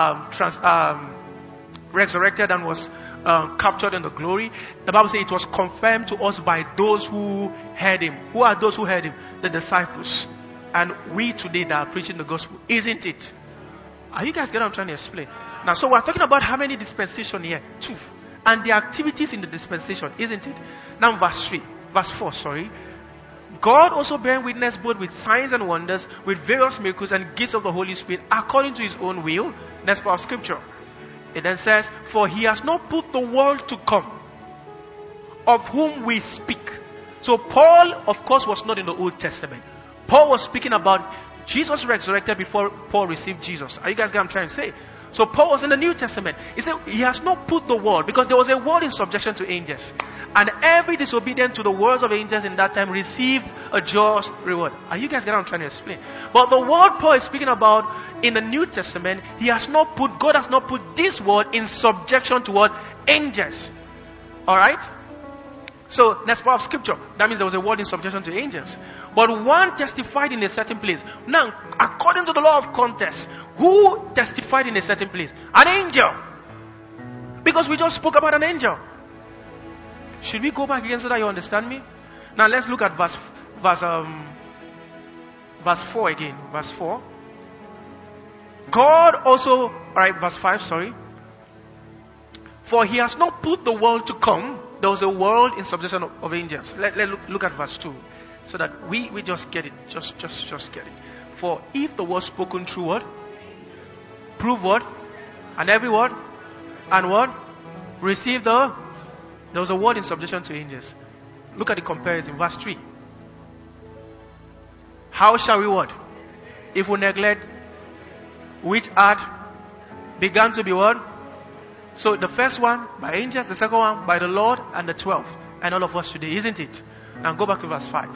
resurrected and was captured in the glory, the Bible says it was confirmed to us by those who heard him. Who are those who heard him? The disciples. And we today that are preaching the gospel. Isn't it? Are you guys getting what I'm trying to explain? Now, so we're talking about how many dispensation here? 2. And the activities in the dispensation, isn't it? Now verse 4, sorry. God also bearing witness both with signs and wonders, with various miracles and gifts of the Holy Spirit, according to his own will. Next part of scripture. It then says, for he has not put the world to come, of whom we speak. So Paul, of course, was not in the Old Testament. Paul was speaking about Jesus resurrected before Paul received Jesus. Are you guys getting what I'm trying to say? So Paul was in the New Testament. He said he has not put the world, because there was a world in subjection to angels. And every disobedient to the words of angels in that time received a just reward. Are you guys getting what I'm trying to explain? But the word Paul is speaking about in the New Testament, God has not put this world in subjection to what? Angels. Alright? So, next part of scripture. That means there was a word in subjection to angels. But one testified in a certain place. Now, according to the law of contest, who testified in a certain place? An angel. Because we just spoke about an angel. Should we go back again so that you understand me? Now, let's look at verse 4 again. Verse 4. God also, alright, verse 5, sorry. For he has not put the world to come. There was a world in subjection of angels. Let's look at verse 2. So that we just get it. Just get it. For if the word spoken through what? Prove what? And every word? And what? Receive the... There was a word in subjection to angels. Look at the comparison. Verse 3. How shall we what? If we neglect which had began to be what? So the first one by angels, the second one by the Lord, and the 12. And all of us today, isn't it? Now go back to verse 5.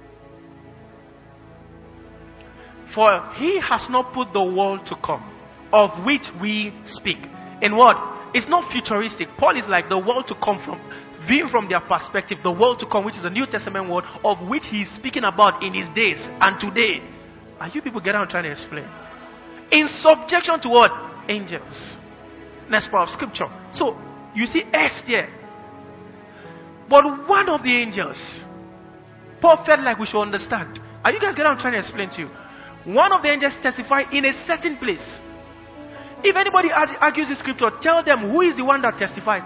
For he has not put the world to come, of which we speak. In what? It's not futuristic. Paul is like the world to come from, viewing from their perspective, the world to come, which is the New Testament word, of which he is speaking about in his days and today. Are you people getting what I'm trying to explain? In subjection to what? Angels. Next part of scripture. So, you see S there. But one of the angels, Paul felt like we should understand. Are you guys getting what I'm trying to explain to you? One of the angels testified in a certain place. If anybody argues the scripture, tell them who is the one that testified.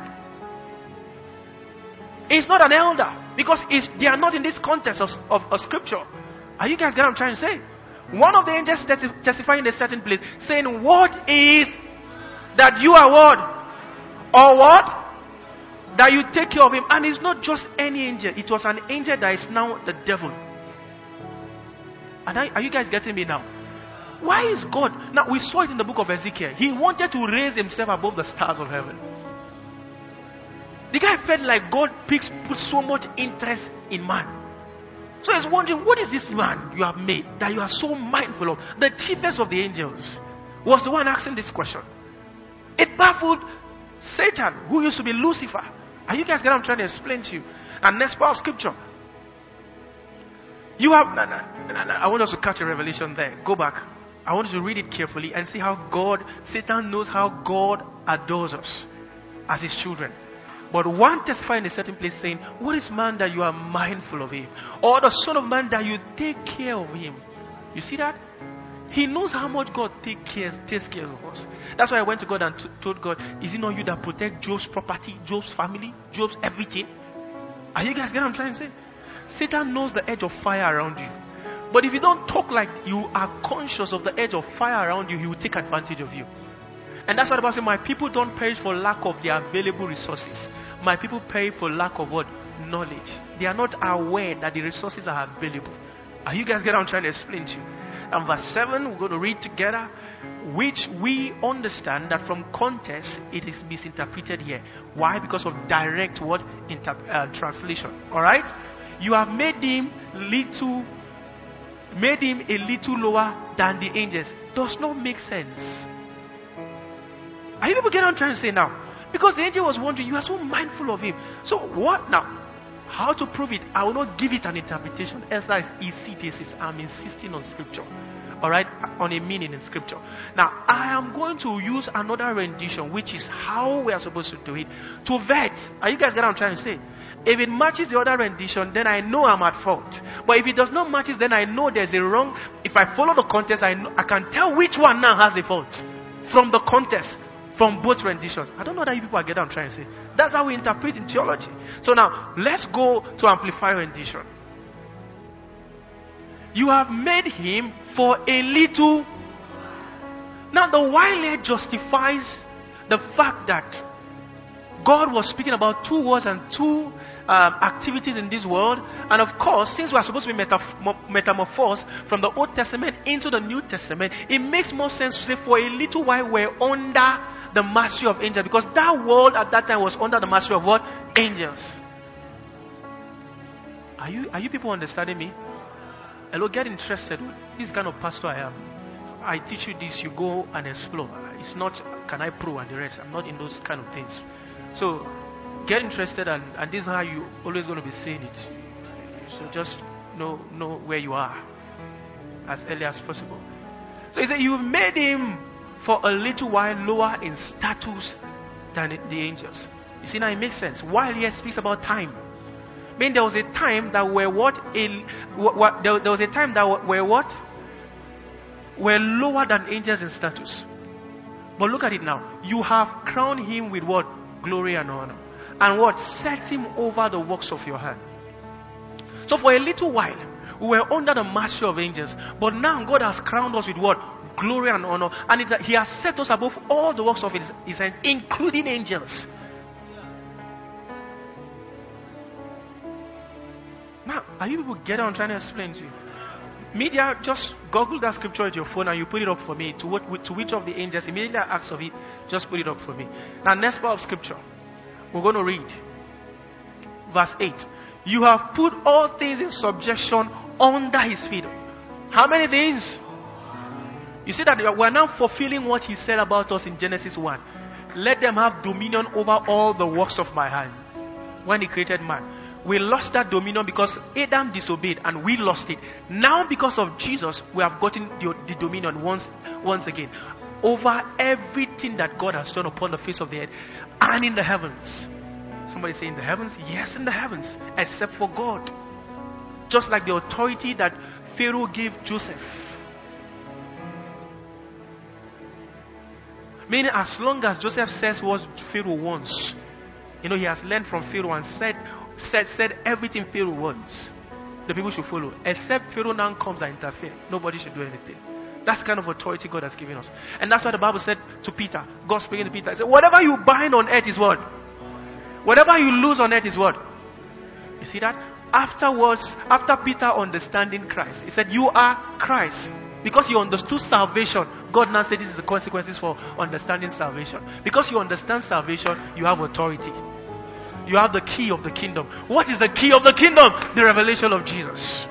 It's not an elder, because they are not in this context of scripture. Are you guys getting what I'm trying to say? One of the angels testified in a certain place, saying, what is that you are what? Or what? That you take care of him. And it's not just any angel. It was an angel that is now the devil. Are you guys getting me now? Why is God? Now we saw it in the book of Ezekiel. He wanted to raise himself above the stars of heaven. The guy felt like God put so much interest in man. So he's wondering, what is this man you have made that you are so mindful of? The chiefest of the angels was the one asking this question. It baffled Satan, who used to be Lucifer. Are you guys getting what I'm trying to explain to you? And next part of scripture. You have... I want us to catch a revelation there. Go back. I want you to read it carefully and see how Satan knows how God adores us as his children. But one testified in a certain place saying, what is man that you are mindful of him? Or the son of man that you take care of him? You see that? He knows how much God takes care of us. That's why I went to God and told God, is it not you that protect Job's property, Job's family, Job's everything? Are you guys getting what I'm trying to say? Satan knows the edge of fire around you. But if you don't talk like you are conscious of the edge of fire around you, he will take advantage of you. And that's what the Bible says, my people don't perish for lack of the available resources. My people perish for lack of what? Knowledge. They are not aware that the resources are available. Are you guys getting what I'm trying to explain to you? And verse 7, we're going to read together, which we understand that from context it is misinterpreted here. Why? Because of direct what? Translation. Alright? You have made him a little lower than the angels. Does not make sense. Are you people getting what I'm trying to say now? Because the angel was wondering, you are so mindful of him. So what now? How to prove it? I will not give it an interpretation. Esther is ECTS. I'm insisting on scripture. Alright? On a meaning in scripture. Now, I am going to use another rendition, which is how we are supposed to do it, to vet. Are you guys getting what I'm trying to say? If it matches the other rendition, then I know I'm at fault. But if it does not match, then I know there's a wrong. If I follow the context, I can tell which one now has a fault. From the context. From both renditions. I don't know that you people are getting what I'm trying to say. That's how we interpret in theology. So now, let's go to Amplified rendition. You have made him for a little. Now the while justifies the fact that God was speaking about two words and two activities in this world. And of course, since we are supposed to be metamorphosed from the Old Testament into the New Testament, it makes more sense to say for a little while we're under the mastery of angels. Because that world at that time was under the mastery of what? Angels. Are you people understanding me? Hello, get interested. This kind of pastor I am. I teach you this, you go and explore. It's not, can I prove and the rest. I'm not in those kind of things. So, get interested, and this is how you always going to be saying it. So just know where you are as early as possible. So he said, you made him for a little while lower in status than the angels. You see, now it makes sense. While he speaks about time. I mean, there was a time that were what? There was a time that were what? Were lower than angels in status. But look at it now. You have crowned him with what? Glory and honor. And what? Set him over the works of your hand. So for a little while, we were under the mastery of angels. But now God has crowned us with what? Glory and honor. And he has set us above all the works of his hand, including angels. Now, are you people getting what I'm trying to explain to you? Media, just Google that scripture with your phone and you put it up for me. To which of the angels immediately I ask of it, just put it up for me. Now, next part of scripture, we're going to read verse 8. You have put all things in subjection under his feet. How many things? You see that we're now fulfilling what he said about us in Genesis 1. Let them have dominion over all the works of my hand. When he created man, we lost that dominion because Adam disobeyed and we lost it. Now because of Jesus, we have gotten the dominion once again over everything that God has done upon the face of the earth and in the heavens. Somebody say in the heavens? Yes, in the heavens, except for God. Just like the authority that Pharaoh gave Joseph. Meaning, as long as Joseph says what Pharaoh wants, he has learned from Pharaoh and said everything Pharaoh wants, the people should follow. Except Pharaoh now comes and interferes. Nobody should do anything. That's kind of authority God has given us. And that's why the Bible said to Peter, God speaking to Peter, he said, whatever you bind on earth is what? Whatever you lose on earth is what? You see that? Afterwards, after Peter understanding Christ, he said, you are Christ. Because you understood salvation, God now said this is the consequences for understanding salvation. Because you understand salvation, you have authority. You have the key of the kingdom. What is the key of the kingdom? The revelation of Jesus.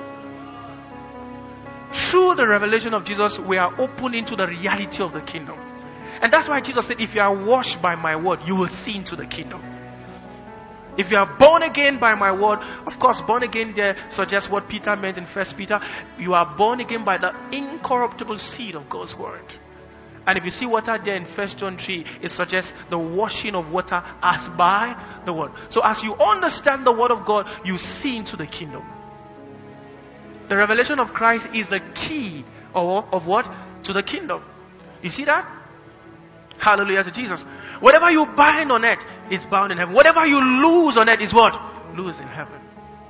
Through the revelation of Jesus, we are open into the reality of the kingdom. And that's why Jesus said, if you are washed by my word, you will see into the kingdom. If you are born again by my word, of course, born again there suggests what Peter meant in 1 Peter. You are born again by the incorruptible seed of God's word. And if you see water there in 1 John 3, it suggests the washing of water as by the word. So as you understand the word of God, you see into the kingdom. The revelation of Christ is the key of what? To the kingdom. You see that? Hallelujah to Jesus. Whatever you bind on earth, it's bound in heaven. Whatever you lose on earth is what? Lose in heaven.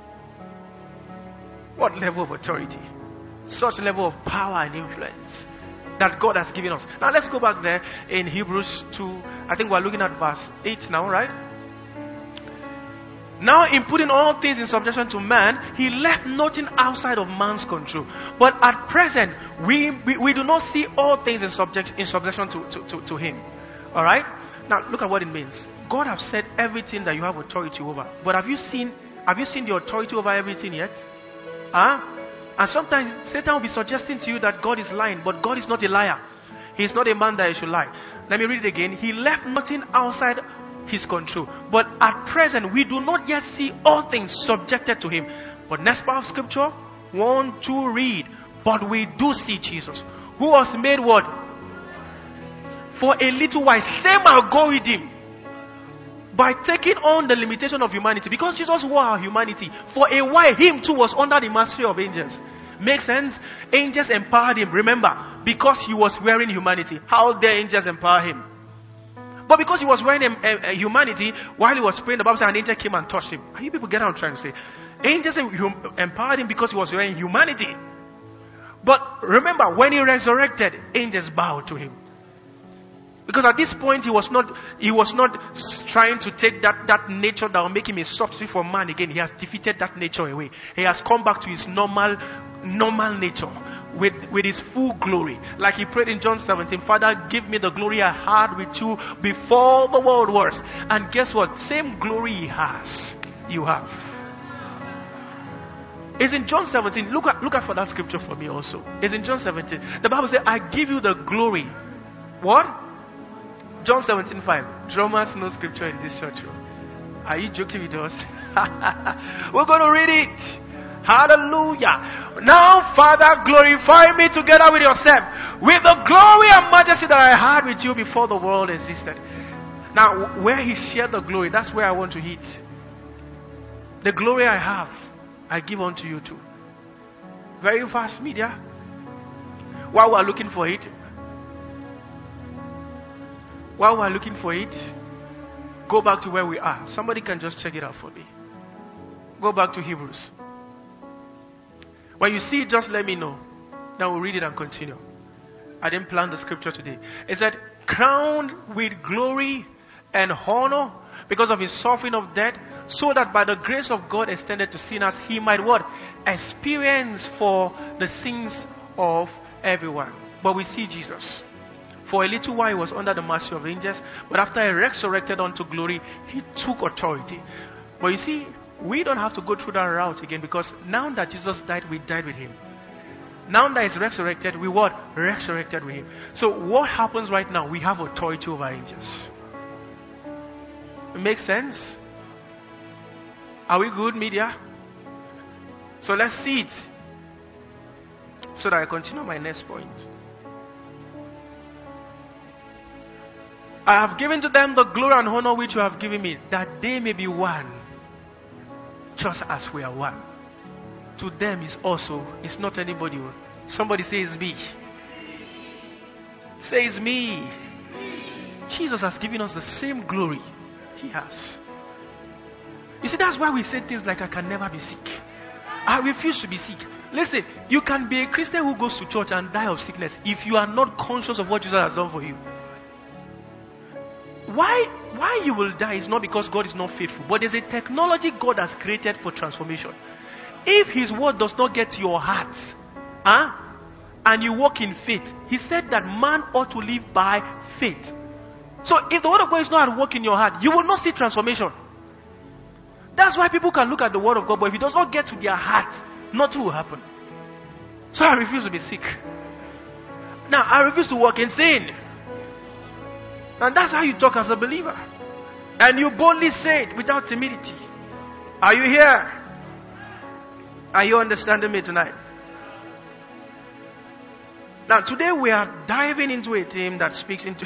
What level of authority? Such level of power and influence that God has given us. Now let's go back there in Hebrews 2. I think we're looking at verse 8 now, right? Now, in putting all things in subjection to man, he left nothing outside of man's control. But at present, we do not see all things in subjection to him. Alright? Now, look at what it means. God has said everything that you have authority over. But have you seen the authority over everything yet? And sometimes Satan will be suggesting to you that God is lying, but God is not a liar. He is not a man that he should lie. Let me read it again. He left nothing outside his control. But at present, we do not yet see all things subjected to him. But next part of scripture, 1, 2, read. But we do see Jesus, who was made what? For a little while, same algorithm, by taking on the limitation of humanity. Because Jesus wore our humanity. For a while, him too was under the mastery of angels. Makes sense? Angels empowered him. Remember, because he was wearing humanity. How dare angels empower him? But because he was wearing a humanity, while he was praying, the Bible said an angel came and touched him. Are you people getting what I'm trying to say? Angels empowered him because he was wearing humanity. But remember, when he resurrected, angels bowed to him. Because at this point, he was not trying to take that nature that will make him a substitute for man again. He has defeated that nature away. He has come back to his normal nature with his full glory. Like he prayed in John 17, Father, give me the glory I had with you before the world was. And guess what? Same glory he has, you have. It's in John 17. Look at for that scripture for me also. It's in John 17. The Bible says, I give you the glory. What? John 17:5. Drummers know scripture in this church. Are you joking with us? We're going to read it. Hallelujah. Now, Father, glorify me together with yourself, with the glory and majesty that I had with you before the world existed. Now, where he shared the glory, that's where I want to hit. The glory I have, I give unto you too. Very fast, media. While we're looking for it, go back to where we are. Somebody can just check it out for me. Go back to Hebrews. When you see it, just let me know. Then we'll read it and continue. I didn't plan the scripture today. It said, crowned with glory and honor because of his suffering of death, so that by the grace of God extended to sinners, he might what? Experience for the sins of everyone. But we see Jesus. For a little while he was under the mercy of angels, but after he resurrected unto glory, he took authority. But you see, we don't have to go through that route again, because now that Jesus died, we died with him. Now that he's resurrected, we what? Resurrected with him. So what happens right now? We have authority over angels. It makes sense? Are we good, media? So let's see it, so that I continue my next point. I have given to them the glory and honor which you have given me, that they may be one, just as we are one. To them is also, it's not anybody. Somebody say it's me. Say it's me. Jesus has given us the same glory he has. You see, that's why we say things like, I can never be sick. I refuse to be sick. Listen, you can be a Christian who goes to church and die of sickness if you are not conscious of what Jesus has done for you. Why you will die is not because God is not faithful, but there's a technology God has created for transformation. If his word does not get to your heart, and you walk in faith, he said that man ought to live by faith. So if the word of God is not at work in your heart, you will not see transformation. That's why people can look at the word of God, but if it does not get to their heart, nothing will happen. So I refuse to be sick. Now I refuse to walk in sin. And that's how you talk as a believer. And you boldly say it without timidity. Are you here? Are you understanding me tonight? Now today we are diving into a theme that speaks into...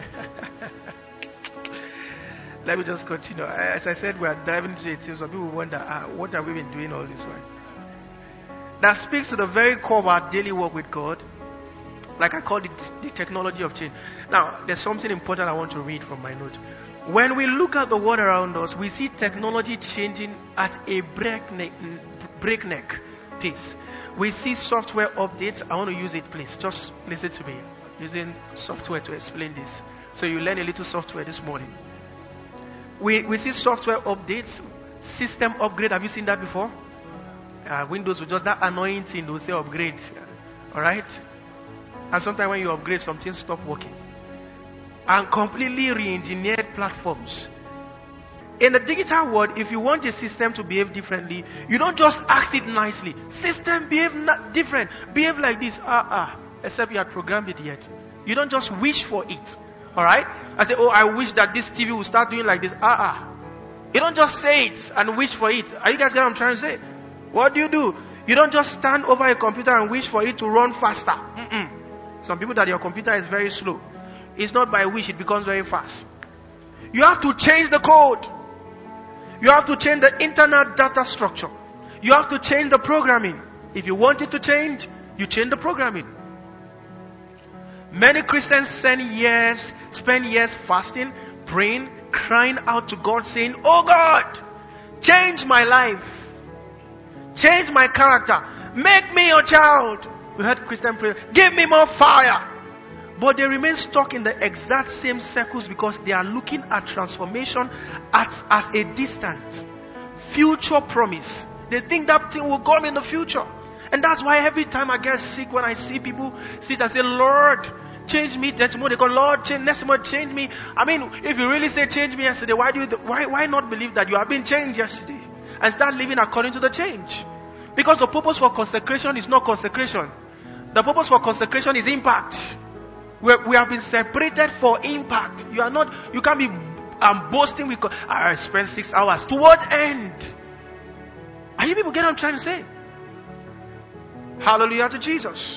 Let me just continue. As I said, we are diving into a theme. Some people wonder, what have we been doing all this while? That speaks to the very core of our daily work with God. Like I call it the technology of change. Now, there's something important I want to read from my note. When we look at the world around us, we see technology changing at a breakneck pace. We see software updates. I want to use it, please. Just listen to me. Using software to explain this. So you learn a little software this morning. We see software updates. System upgrade. Have you seen that before? Windows will just that annoying thing. They'll say upgrade. Alright? And sometimes when you upgrade, something stop working. And completely re-engineered platforms. In the digital world, if you want a system to behave differently, you don't just ask it nicely. System behave different. Behave like this. Except you had programmed it yet. You don't just wish for it. Alright? I say, I wish that this TV will start doing like this. You don't just say it and wish for it. Are you guys getting what I'm trying to say? What do? You don't just stand over a computer and wish for it to run faster. Some people that your computer is very slow. It's not by wish, it becomes very fast. You have to change the code. You have to change the internal data structure. You have to change the programming. If you want it to change, you change the programming. Many Christians spend years fasting, praying, crying out to God, saying, "Oh God, change my life. Change my character. Make me your child." We heard Christian prayer. Give me more fire. But they remain stuck in the exact same circles because they are looking at transformation as a distant future promise. They think that thing will come in the future. And that's why every time I get sick, when I see people sit and say, "Lord, change me." Next month they go, "Lord, next month change me." I mean, if you really say change me yesterday, why not believe that you have been changed yesterday and start living according to the change? Because the purpose for consecration is not consecration. The purpose for consecration is impact. We have been separated for impact. You can't be boasting with I spent 6 hours. To what end? Are you people getting what I'm trying to say? Hallelujah to Jesus.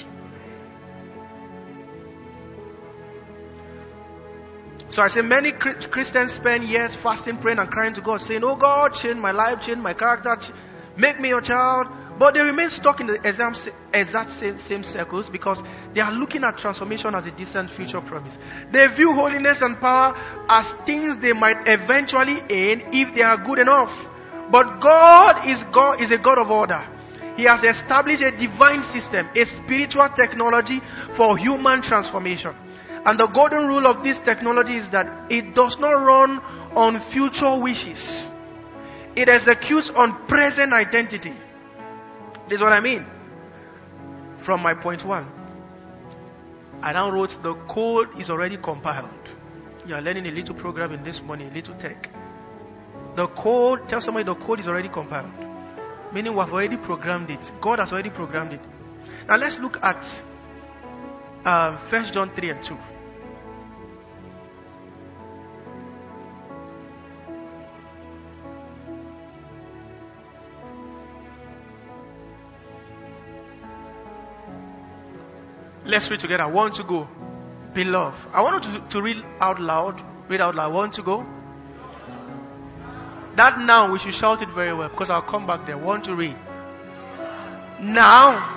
So I say many Christians spend years fasting, praying and crying to God, saying, "Oh God, change my life, change my character, make me your child." But they remain stuck in the exact same circles because they are looking at transformation as a distant future promise. They view holiness and power as things they might eventually attain if they are good enough. But God is a God of order. He has established a divine system, a spiritual technology for human transformation. And the golden rule of this technology is that it does not run on future wishes. It executes on present identity. This is what I mean. From my point 1, I now wrote the code is already compiled. You are learning a little programming this morning, a little tech. The code, tell somebody the code is already compiled. Meaning we have already programmed it. God has already programmed it. Now let's look at 1 John 3 and 2. Let's read together. 1 to go. Beloved. I want you to read out loud. Read out loud. 1 to go. That now we should shout it very well because I'll come back there. 1 to read. Now.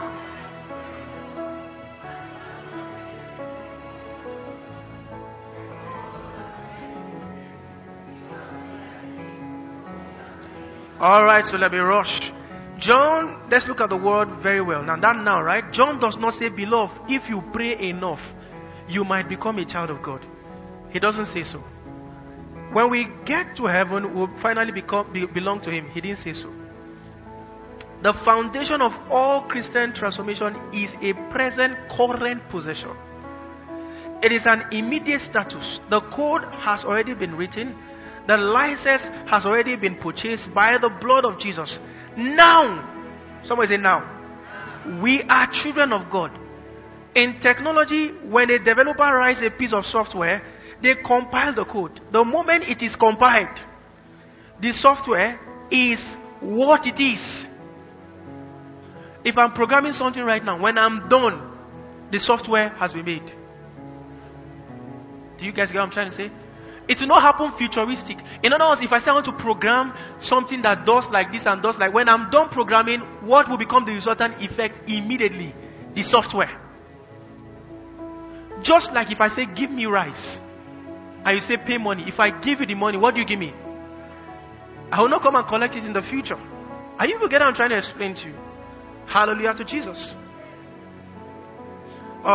Alright, so let me rush. John, let's look at the word very well. Now, right? John does not say, "Beloved, if you pray enough, you might become a child of God." He doesn't say so. When we get to heaven, we'll finally belong to Him. He didn't say so. The foundation of all Christian transformation is a present, current possession. It is an immediate status. The code has already been written. The license has already been purchased by the blood of Jesus. Now, somebody say now. We are children of God. In technology, when a developer writes a piece of software, they compile the code. The moment it is compiled, the software is what it is. If I'm programming something right now, when I'm done, the software has been made. Do you guys get what I'm trying to say? It will not happen futuristic. In other words, if I say I want to program something that does like this and does like, when I'm done programming, what will become the resultant effect immediately? The software. Just like if I say, "Give me rice," and you say, "Pay money." If I give you the money, what do you give me? I will not come and collect it in the future. Are you getting what I'm trying to explain to you? Hallelujah to Jesus.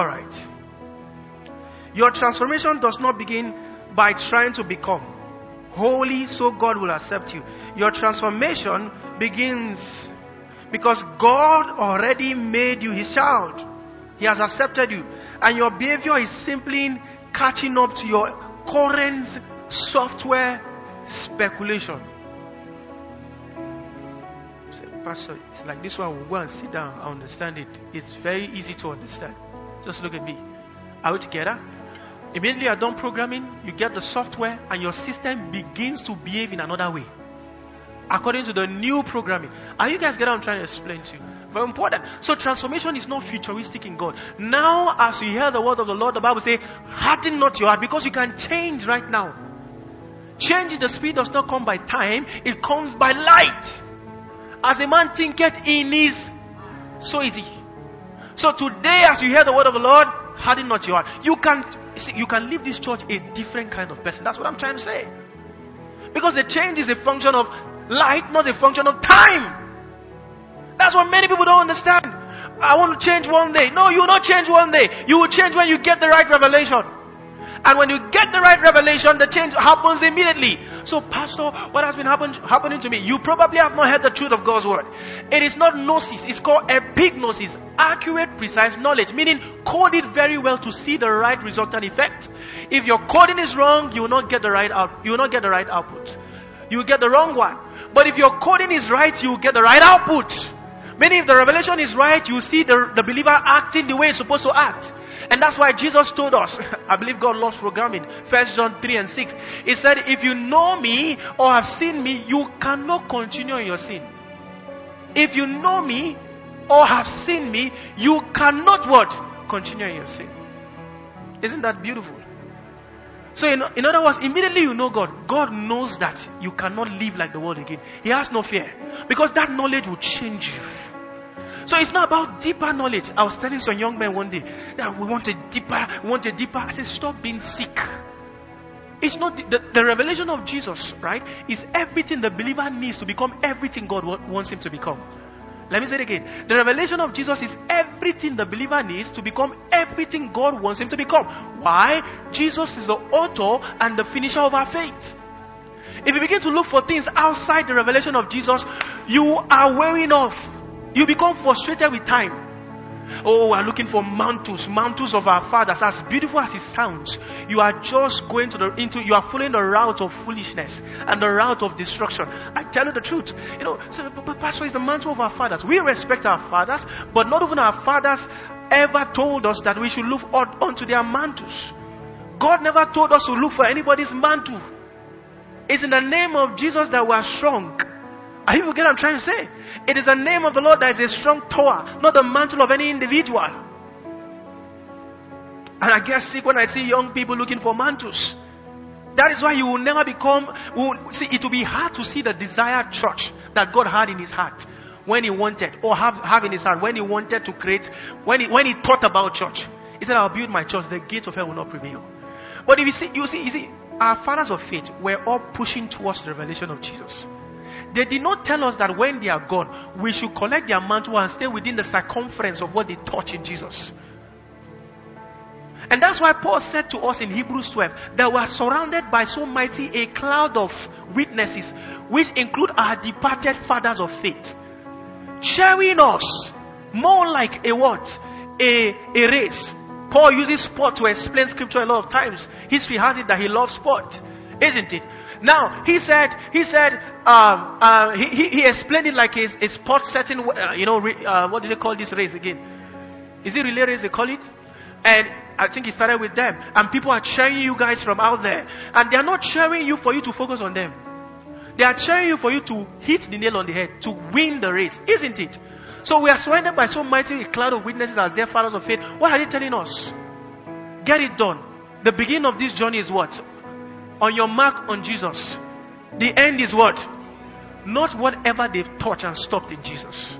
Alright. Your transformation does not begin by trying to become holy so God will accept you. Your transformation begins because God already made you His child. He has accepted you. And your behavior is simply catching up to your current software speculation. Say, Pastor, it's like this one. We'll go and sit down. I understand it. It's very easy to understand. Just look at me. Are we together? Immediately you're done programming, you get the software, and your system begins to behave in another way, according to the new programming. Are you guys getting what I'm trying to explain to you? Very important. So transformation is not futuristic in God. Now, as you hear the word of the Lord, the Bible says, harden not your heart, because you can change right now. Change in the spirit does not come by time, it comes by light. As a man thinketh in his, so is he. So today, as you hear the word of the Lord, harden not your heart. You can leave this church a different kind of person. That's what I'm trying to say. Because the change is a function of light, not a function of time. That's what many people don't understand. I want to change one day. No, you will not change one day. You will change when you get the right revelation. And when you get the right revelation, the change happens immediately. So, Pastor, what has been happening to me? You probably have not heard the truth of God's word. It is not gnosis. It's called epignosis. Accurate, precise knowledge. Meaning, code it very well to see the right resultant effect. If your coding is wrong, you will not get the right you will not get the right output. You will get the wrong one. But if your coding is right, you will get the right output. Meaning, if the revelation is right, you see the believer acting the way it's supposed to act. And that's why Jesus told us, I believe God loves programming, 1 John 3 and 6. He said, if you know me or have seen me, you cannot continue in your sin. If you know me or have seen me, you cannot what? Continue in your sin. Isn't that beautiful? So in other words, immediately you know God. God knows that you cannot live like the world again. He has no fear. Because that knowledge will change you. So it's not about deeper knowledge. I was telling some young men one day that we want a deeper. I said, stop being sick. It's not the revelation of Jesus, right? Is everything the believer needs to become everything God wants him to become. Let me say it again. The revelation of Jesus is everything the believer needs to become everything God wants him to become. Why? Jesus is the author and the finisher of our faith. If you begin to look for things outside the revelation of Jesus, you are wearing off. You become frustrated with time. Oh, we're looking for mantles of our fathers. As beautiful as it sounds, you are just going you are following the route of foolishness and the route of destruction. I tell you the truth. But Pastor, is the mantle of our fathers. We respect our fathers, but not even our fathers ever told us that we should look onto their mantles. God never told us to look for anybody's mantle. It's in the name of Jesus that we are strong. Are you getting what I'm trying to say? It is the name of the Lord that is a strong tower, not the mantle of any individual. And I get sick when I see young people looking for mantles. That is why you will never become. It will be hard to see the desired church that God had in His heart when He wanted, or have in His heart when He wanted to create. When He thought about church, He said, "I'll build my church; the gates of hell will not prevail." But if you see, our fathers of faith were all pushing towards the revelation of Jesus. They did not tell us that when they are gone, we should collect their mantle and stay within the circumference of what they touch in Jesus. And that's why Paul said to us in Hebrews 12 that we are surrounded by so mighty a cloud of witnesses, which include our departed fathers of faith, cheering us more like a what? A race. Paul uses sport to explain scripture a lot of times. History has it that he loves sport, isn't it? Now, he explained it like a sport setting, what do they call this race again? Is it relay race they call it? And I think he started with them. And people are cheering you guys from out there. And they are not cheering you for you to focus on them. They are cheering you for you to hit the nail on the head, to win the race, isn't it? So we are surrounded by so mighty a cloud of witnesses as their fathers of faith. What are they telling us? Get it done. The beginning of this journey is what? On your mark on Jesus. The end is what? Not whatever they've taught and stopped in Jesus.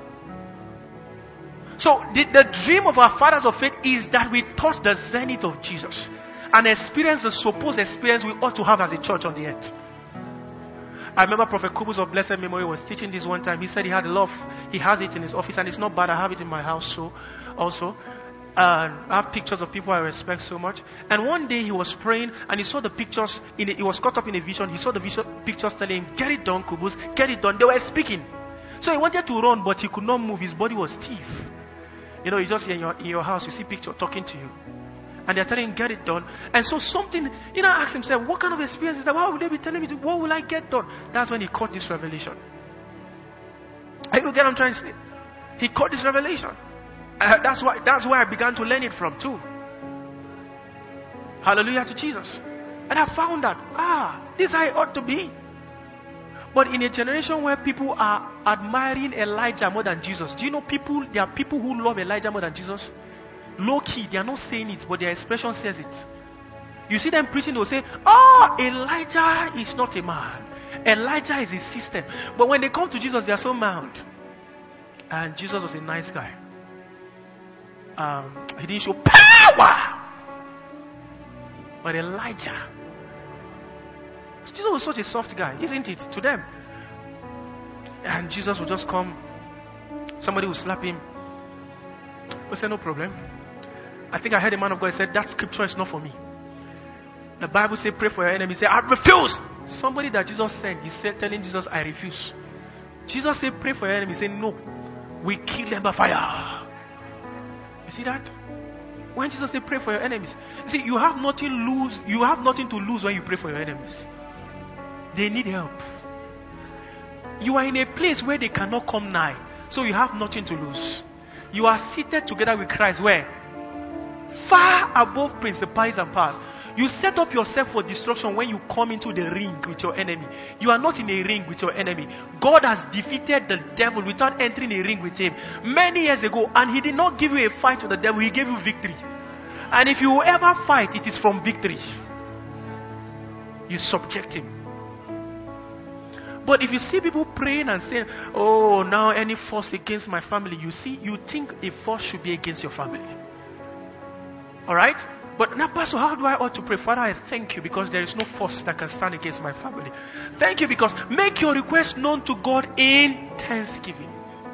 So the dream of our fathers of faith is that we touch the zenith of Jesus and experience the supposed experience we ought to have as a church on the earth. I remember Prophet Kubus of blessed memory was teaching this one time. He said he had he has it in his office, and it's not bad. I have it in my house so also. I have pictures of people I respect so much. And one day he was praying and he saw the pictures. He was caught up in a vision. He saw the pictures telling him, "Get it done, Kubus, get it done." They were speaking. So he wanted to run, but he could not move. His body was stiff. You know, you just in your house, you see picture talking to you. And they're telling him, "Get it done." And so something, asked himself, what kind of experience is that? Why would they be telling me what will I get done? That's when he caught this revelation. I will get what I'm trying to say. He caught this revelation. That's why I began to learn it from too. Hallelujah to Jesus. And I found that, this is how it ought to be. But in a generation where people are admiring Elijah more than Jesus, do you know there are people who love Elijah more than Jesus? Low key, they are not saying it, but their expression says it. You see them preaching, they'll say, Elijah is not a man. Elijah is a system. But when they come to Jesus, they are so mild. And Jesus was a nice guy. He didn't show power. But Elijah, Jesus was such a soft guy, isn't it? To them. And Jesus would just come. Somebody would slap him. We say, no problem. I think I heard a man of God say, that scripture is not for me. The Bible says, pray for your enemy. Say, I refuse. Somebody that Jesus sent, he said, telling Jesus, I refuse. Jesus said, pray for your enemy. He said, no. We kill them by fire. You see that? When Jesus said, pray for your enemies. You see, you have nothing to lose when you pray for your enemies. They need help. You are in a place where they cannot come nigh. So you have nothing to lose. You are seated together with Christ where? Far above principalities and powers. You set up yourself for destruction when you come into the ring with your enemy. You are not in a ring with your enemy. God has defeated the devil without entering a ring with him many years ago. And he did not give you a fight with the devil. He gave you victory. And if you ever fight, it is from victory. You subject him. But if you see people praying and saying, oh, now any force against my family, you think a force should be against your family. Alright? But now, Pastor, how do I ought to pray? Father, I thank you because there is no force that can stand against my family. Thank you because make your request known to God in thanksgiving.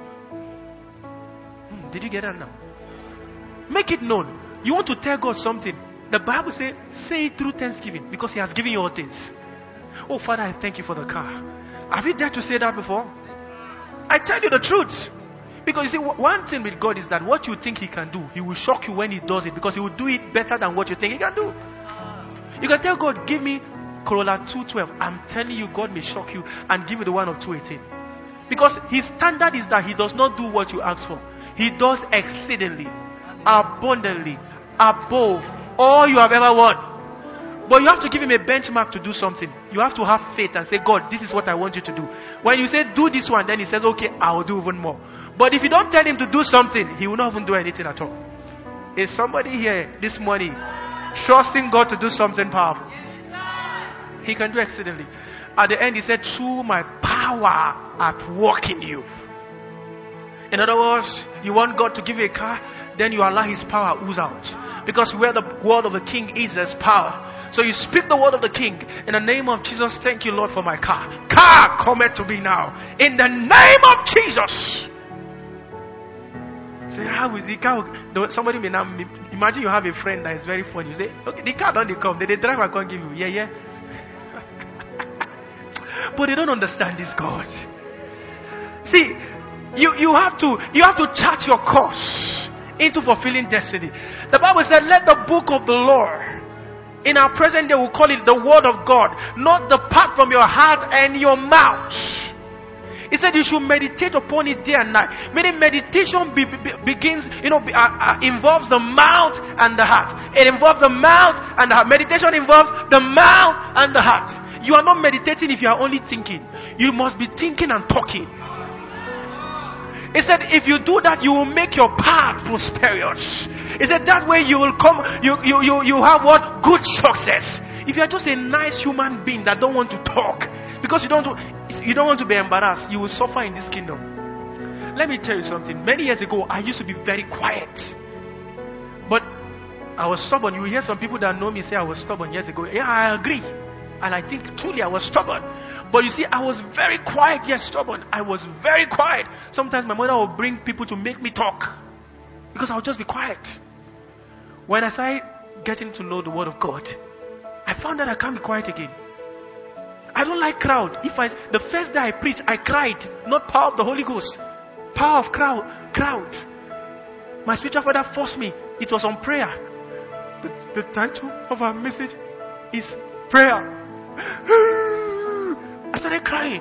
Did you get that now? Make it known. You want to tell God something. The Bible says, say it through thanksgiving because he has given you all things. Oh, Father, I thank you for the car. Have you dared to say that before? I tell you the truth. Because you see, one thing with God is that what you think he can do, he will shock you when he does it because he will do it better than what you think he can do. You can tell God, give me Corolla 212. I'm telling you, God may shock you and give you the one of 218. Because his standard is that he does not do what you ask for. He does exceedingly, abundantly, above all you have ever wanted. But you have to give him a benchmark to do something. You have to have faith and say, God, this is what I want you to do. When you say, do this one, then he says, okay, I will do even more. But if you don't tell him to do something, he will not even do anything at all. Is somebody here this morning trusting God to do something powerful? He can do exceedingly. At the end, he said, through my power at work in you. In other words, you want God to give you a car, then you allow his power ooze out. Because where the word of the king is, there's power. So you speak the word of the king. In the name of Jesus, thank you, Lord, for my car. Car, come to me now. In the name of Jesus. Say, how is the car? Somebody may now, imagine you have a friend that is very funny. You say, okay, the car don't come. The driver can't give you. Yeah. But they don't understand this God. See, you have to chart your course into fulfilling destiny. The Bible said, let the book of the Lord, in our present day we'll call it the word of God, not depart from your heart and your mouth. He said you should meditate upon it day and night. Meaning meditation begins, involves the mouth and the heart. It involves the mouth and the heart. Meditation involves the mouth and the heart. You are not meditating if you are only thinking. You must be thinking and talking. He said, if you do that, you will make your path prosperous. He said, that way you will come, you have what? Good success. If you are just a nice human being that don't want to talk, because you don't want to be embarrassed, you will suffer in this kingdom. Let me tell you something. Many years ago, I used to be very quiet. But I was stubborn. You will hear some people that know me say I was stubborn years ago. Yeah, I agree. And I think truly I was stubborn. But you see, I was very quiet yet stubborn. I was very quiet. Sometimes my mother would bring people to make me talk. Because I would just be quiet. When I started getting to know the Word of God, I found that I can't be quiet again. I don't like crowd. The first day I preached, I cried. Not power of the Holy Ghost. Power of crowd. My spiritual father forced me. It was on prayer. The title of our message is prayer. I started crying.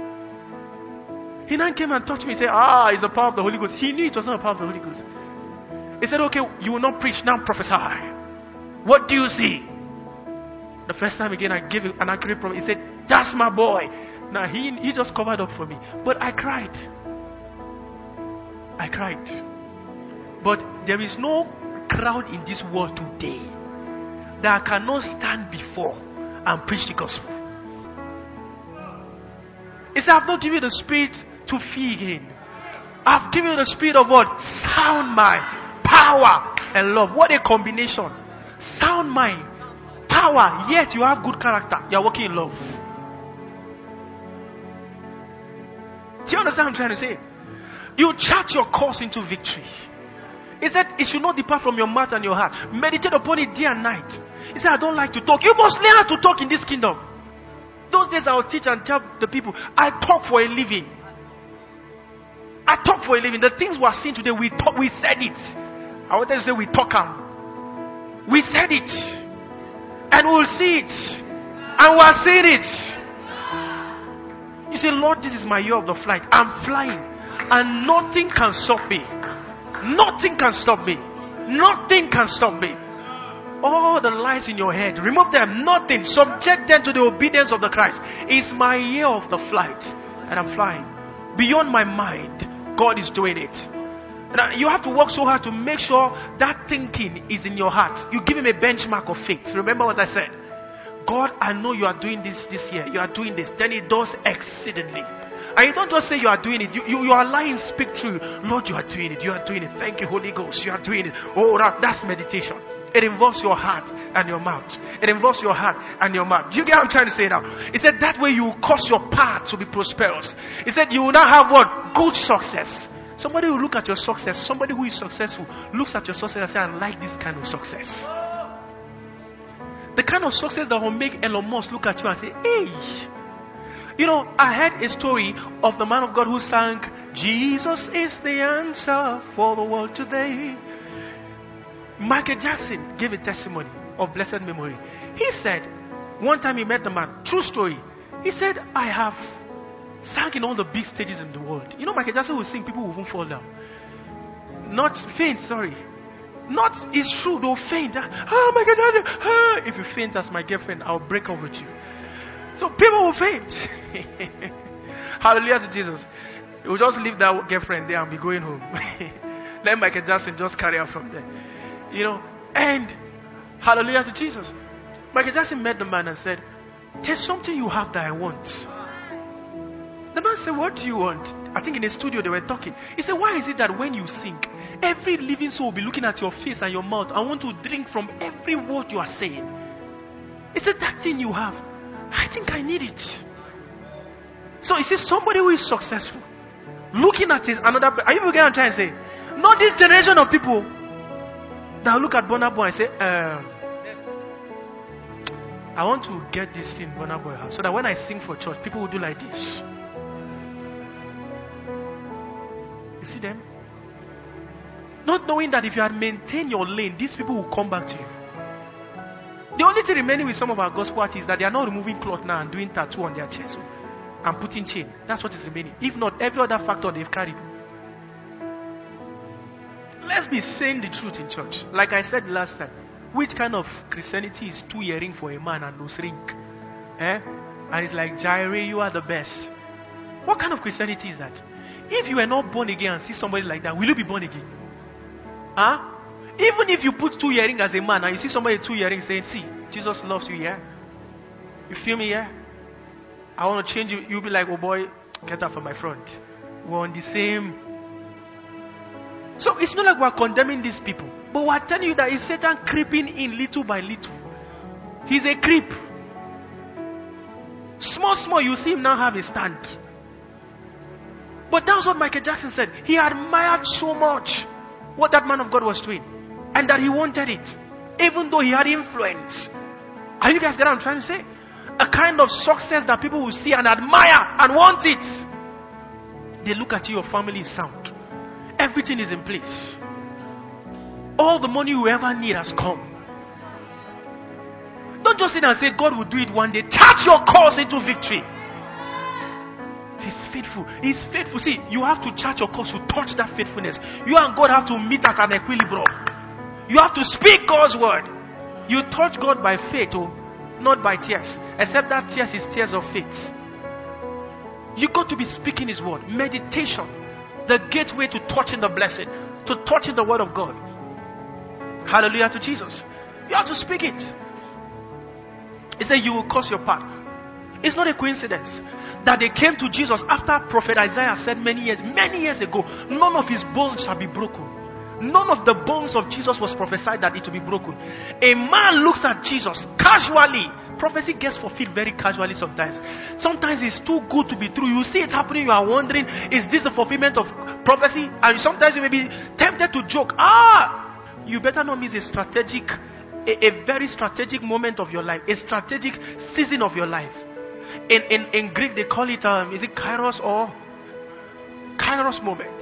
He then came and touched me and said, it's the power of the Holy Ghost. He knew it was not the power of the Holy Ghost. He said, okay, you will not preach, now prophesy. What do you see? The first time again, I gave him an accurate prophecy. He said, that's my boy. Now he just covered up for me. But I cried. But there is no crowd in this world today that cannot stand before and preach the gospel. He said, I've not given you the spirit to fear again. I've given you the spirit of what? Sound mind, power, and love. What a combination. Sound mind, power, yet you have good character. You are walking in love. Do you understand what I'm trying to say? You chart your course into victory. He said, it should not depart from your mouth and your heart. Meditate upon it day and night. He said, I don't like to talk. You must learn how to talk in this kingdom. Those days I will teach and tell the people, I talk for a living. I talk for a living. The things we are seeing today, we said it. I wanted to say we talk them. We said it. And we'll see it. And we are seeing it. You say, Lord, this is my year of the flight. I'm flying. And nothing can stop me. Nothing can stop me. Nothing can stop me. All the lies in your head, remove them. Nothing. Subject them to the obedience of the Christ. It's my year of the flight. And I'm flying. Beyond my mind, God is doing it. Now, you have to work so hard to make sure that thinking is in your heart. You give him a benchmark of faith. Remember what I said. God, I know you are doing this year. You are doing this. Then he does exceedingly. And you don't just say you are doing it. You are lying, speak true. Lord, you are doing it. You are doing it. Thank you, Holy Ghost. You are doing it. Oh, that's meditation. It involves your heart and your mouth. It involves your heart and your mouth. You get what I'm trying to say now? He said that way you will cause your path to be prosperous. He said you will now have what? Good success. Somebody will look at your success. Somebody who is successful looks at your success and say, I like this kind of success. The kind of success that will make Elon Musk look at you and say, hey. You know, I heard a story of the man of God who sang, Jesus is the answer for the world today. Michael Jackson gave a testimony of blessed memory. He said, one time he met the man, true story. He said, I have sang in all the big stages in the world. You know, Michael Jackson will sing, people won't fall down. Not faint, sorry. Not, it's true, they'll faint. Oh, Michael Jackson. If you faint as my girlfriend, I'll break up with you. So people will faint. Hallelujah to Jesus. He will just leave that girlfriend there and be going home. Let Michael Jackson just carry out from there. You know, and hallelujah to Jesus. Michael Jackson met the man and said, there's something you have that I want. The man said, what do you want? I think in the studio they were talking. He said, why is it that when you sing, every living soul will be looking at your face and your mouth and want to drink from every word you are saying? He said, that thing you have, I think I need it. So he says, somebody who is successful, looking at his another. Are you getting what I'm trying to say? Not this generation of people that look at Burna Boy and say, I want to get this thing Burna Boy has, so that when I sing for church, people will do like this. You see them? Not knowing that if you had maintained your lane, these people will come back to you. The only thing remaining with some of our gospel artists is that they are not removing cloth now and doing tattoo on their chest and putting chain. That's what is remaining. If not, every other factor they've carried. Let's be saying the truth in church. Like I said last time, which kind of Christianity is 2 earring for a man and no ring? And it's like, Jaire, you are the best. What kind of Christianity is that? If you are not born again and see somebody like that, will you be born again? Even if you put 2 earrings as a man and you see somebody 2 earrings saying, see, Jesus loves you, yeah? You feel me, yeah? I want to change you. You'll be like, oh boy, get out from my front. We're on the same. So it's not like we're condemning these people, but we're telling you that it's Satan creeping in little by little. He's a creep. Small, you see him now have a stand. But that's what Michael Jackson said. He admired so much what that man of God was doing. and that he wanted it, even though he had influence. Are you guys getting what I'm trying to say? A kind of success that people will see and admire and want it. They look at you, your family is sound. Everything is in place. All the money you ever need has come. Don't just sit and say God will do it one day. Chart your course into victory. He's faithful. He's faithful. See, you have to chart your course to touch that faithfulness. You and God have to meet at an equilibrium. You have to speak God's word. You touch God by faith, not by tears. Except that tears is tears of faith. You got to be speaking His word. Meditation. The gateway to touching the blessing. To touching the word of God. Hallelujah to Jesus. You have to speak it. He said you will cross your path. It's not a coincidence that they came to Jesus after Prophet Isaiah said many years ago, none of his bones shall be broken. None of the bones of Jesus was prophesied that it will be broken. A man looks at Jesus casually. Prophecy gets fulfilled very casually sometimes. Sometimes it's too good to be true. You see it happening, you are wondering, is this the fulfillment of prophecy? And sometimes you may be tempted to joke. You better not miss a very strategic moment of your life. A strategic season of your life. In Greek they call it, is it kairos or kairos moment?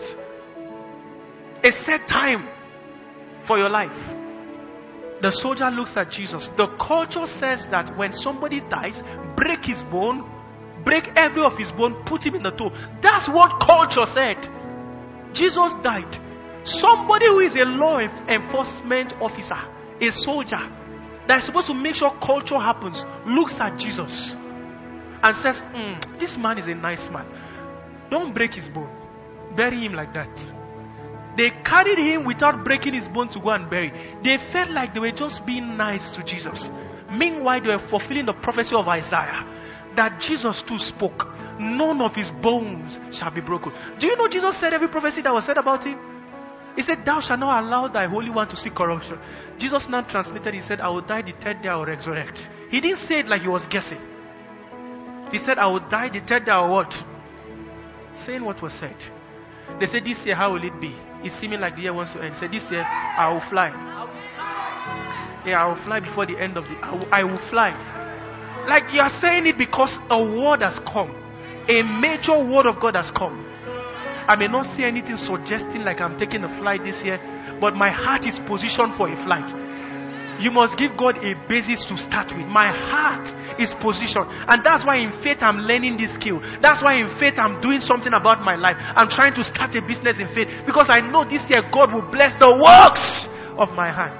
A set time for your life. The soldier looks at Jesus. The culture says that when somebody dies, break his bone, break every of his bone, put him in the tomb. That's what culture said. Jesus died. Somebody who is a law enforcement officer, a soldier, that is supposed to make sure culture happens, looks at Jesus and says, this man is a nice man. Don't break his bone. Bury him like that. They carried him without breaking his bone to go and bury. They felt like they were just being nice to Jesus. Meanwhile, they were fulfilling the prophecy of Isaiah that Jesus too spoke. None of his bones shall be broken. Do you know Jesus said every prophecy that was said about him? He said, thou shalt not allow thy Holy One to see corruption. Jesus now translated, he said, I will die the third day, I will resurrect. He didn't say it like he was guessing. He said, I will die the third day, I will what? Saying what was said. They said, this year, how will it be? It's seeming like the year wants to end. He said, this year, I will fly. Yeah, I will fly before the end of the... I will fly. Like you are saying it because a word has come. A major word of God has come. I may not see anything suggesting like I'm taking a flight this year, but my heart is positioned for a flight. You must give God a basis to start with. My heart is positioned. And that's why in faith I'm learning this skill. That's why in faith I'm doing something about my life. I'm trying to start a business in faith. Because I know this year God will bless the works of my hand.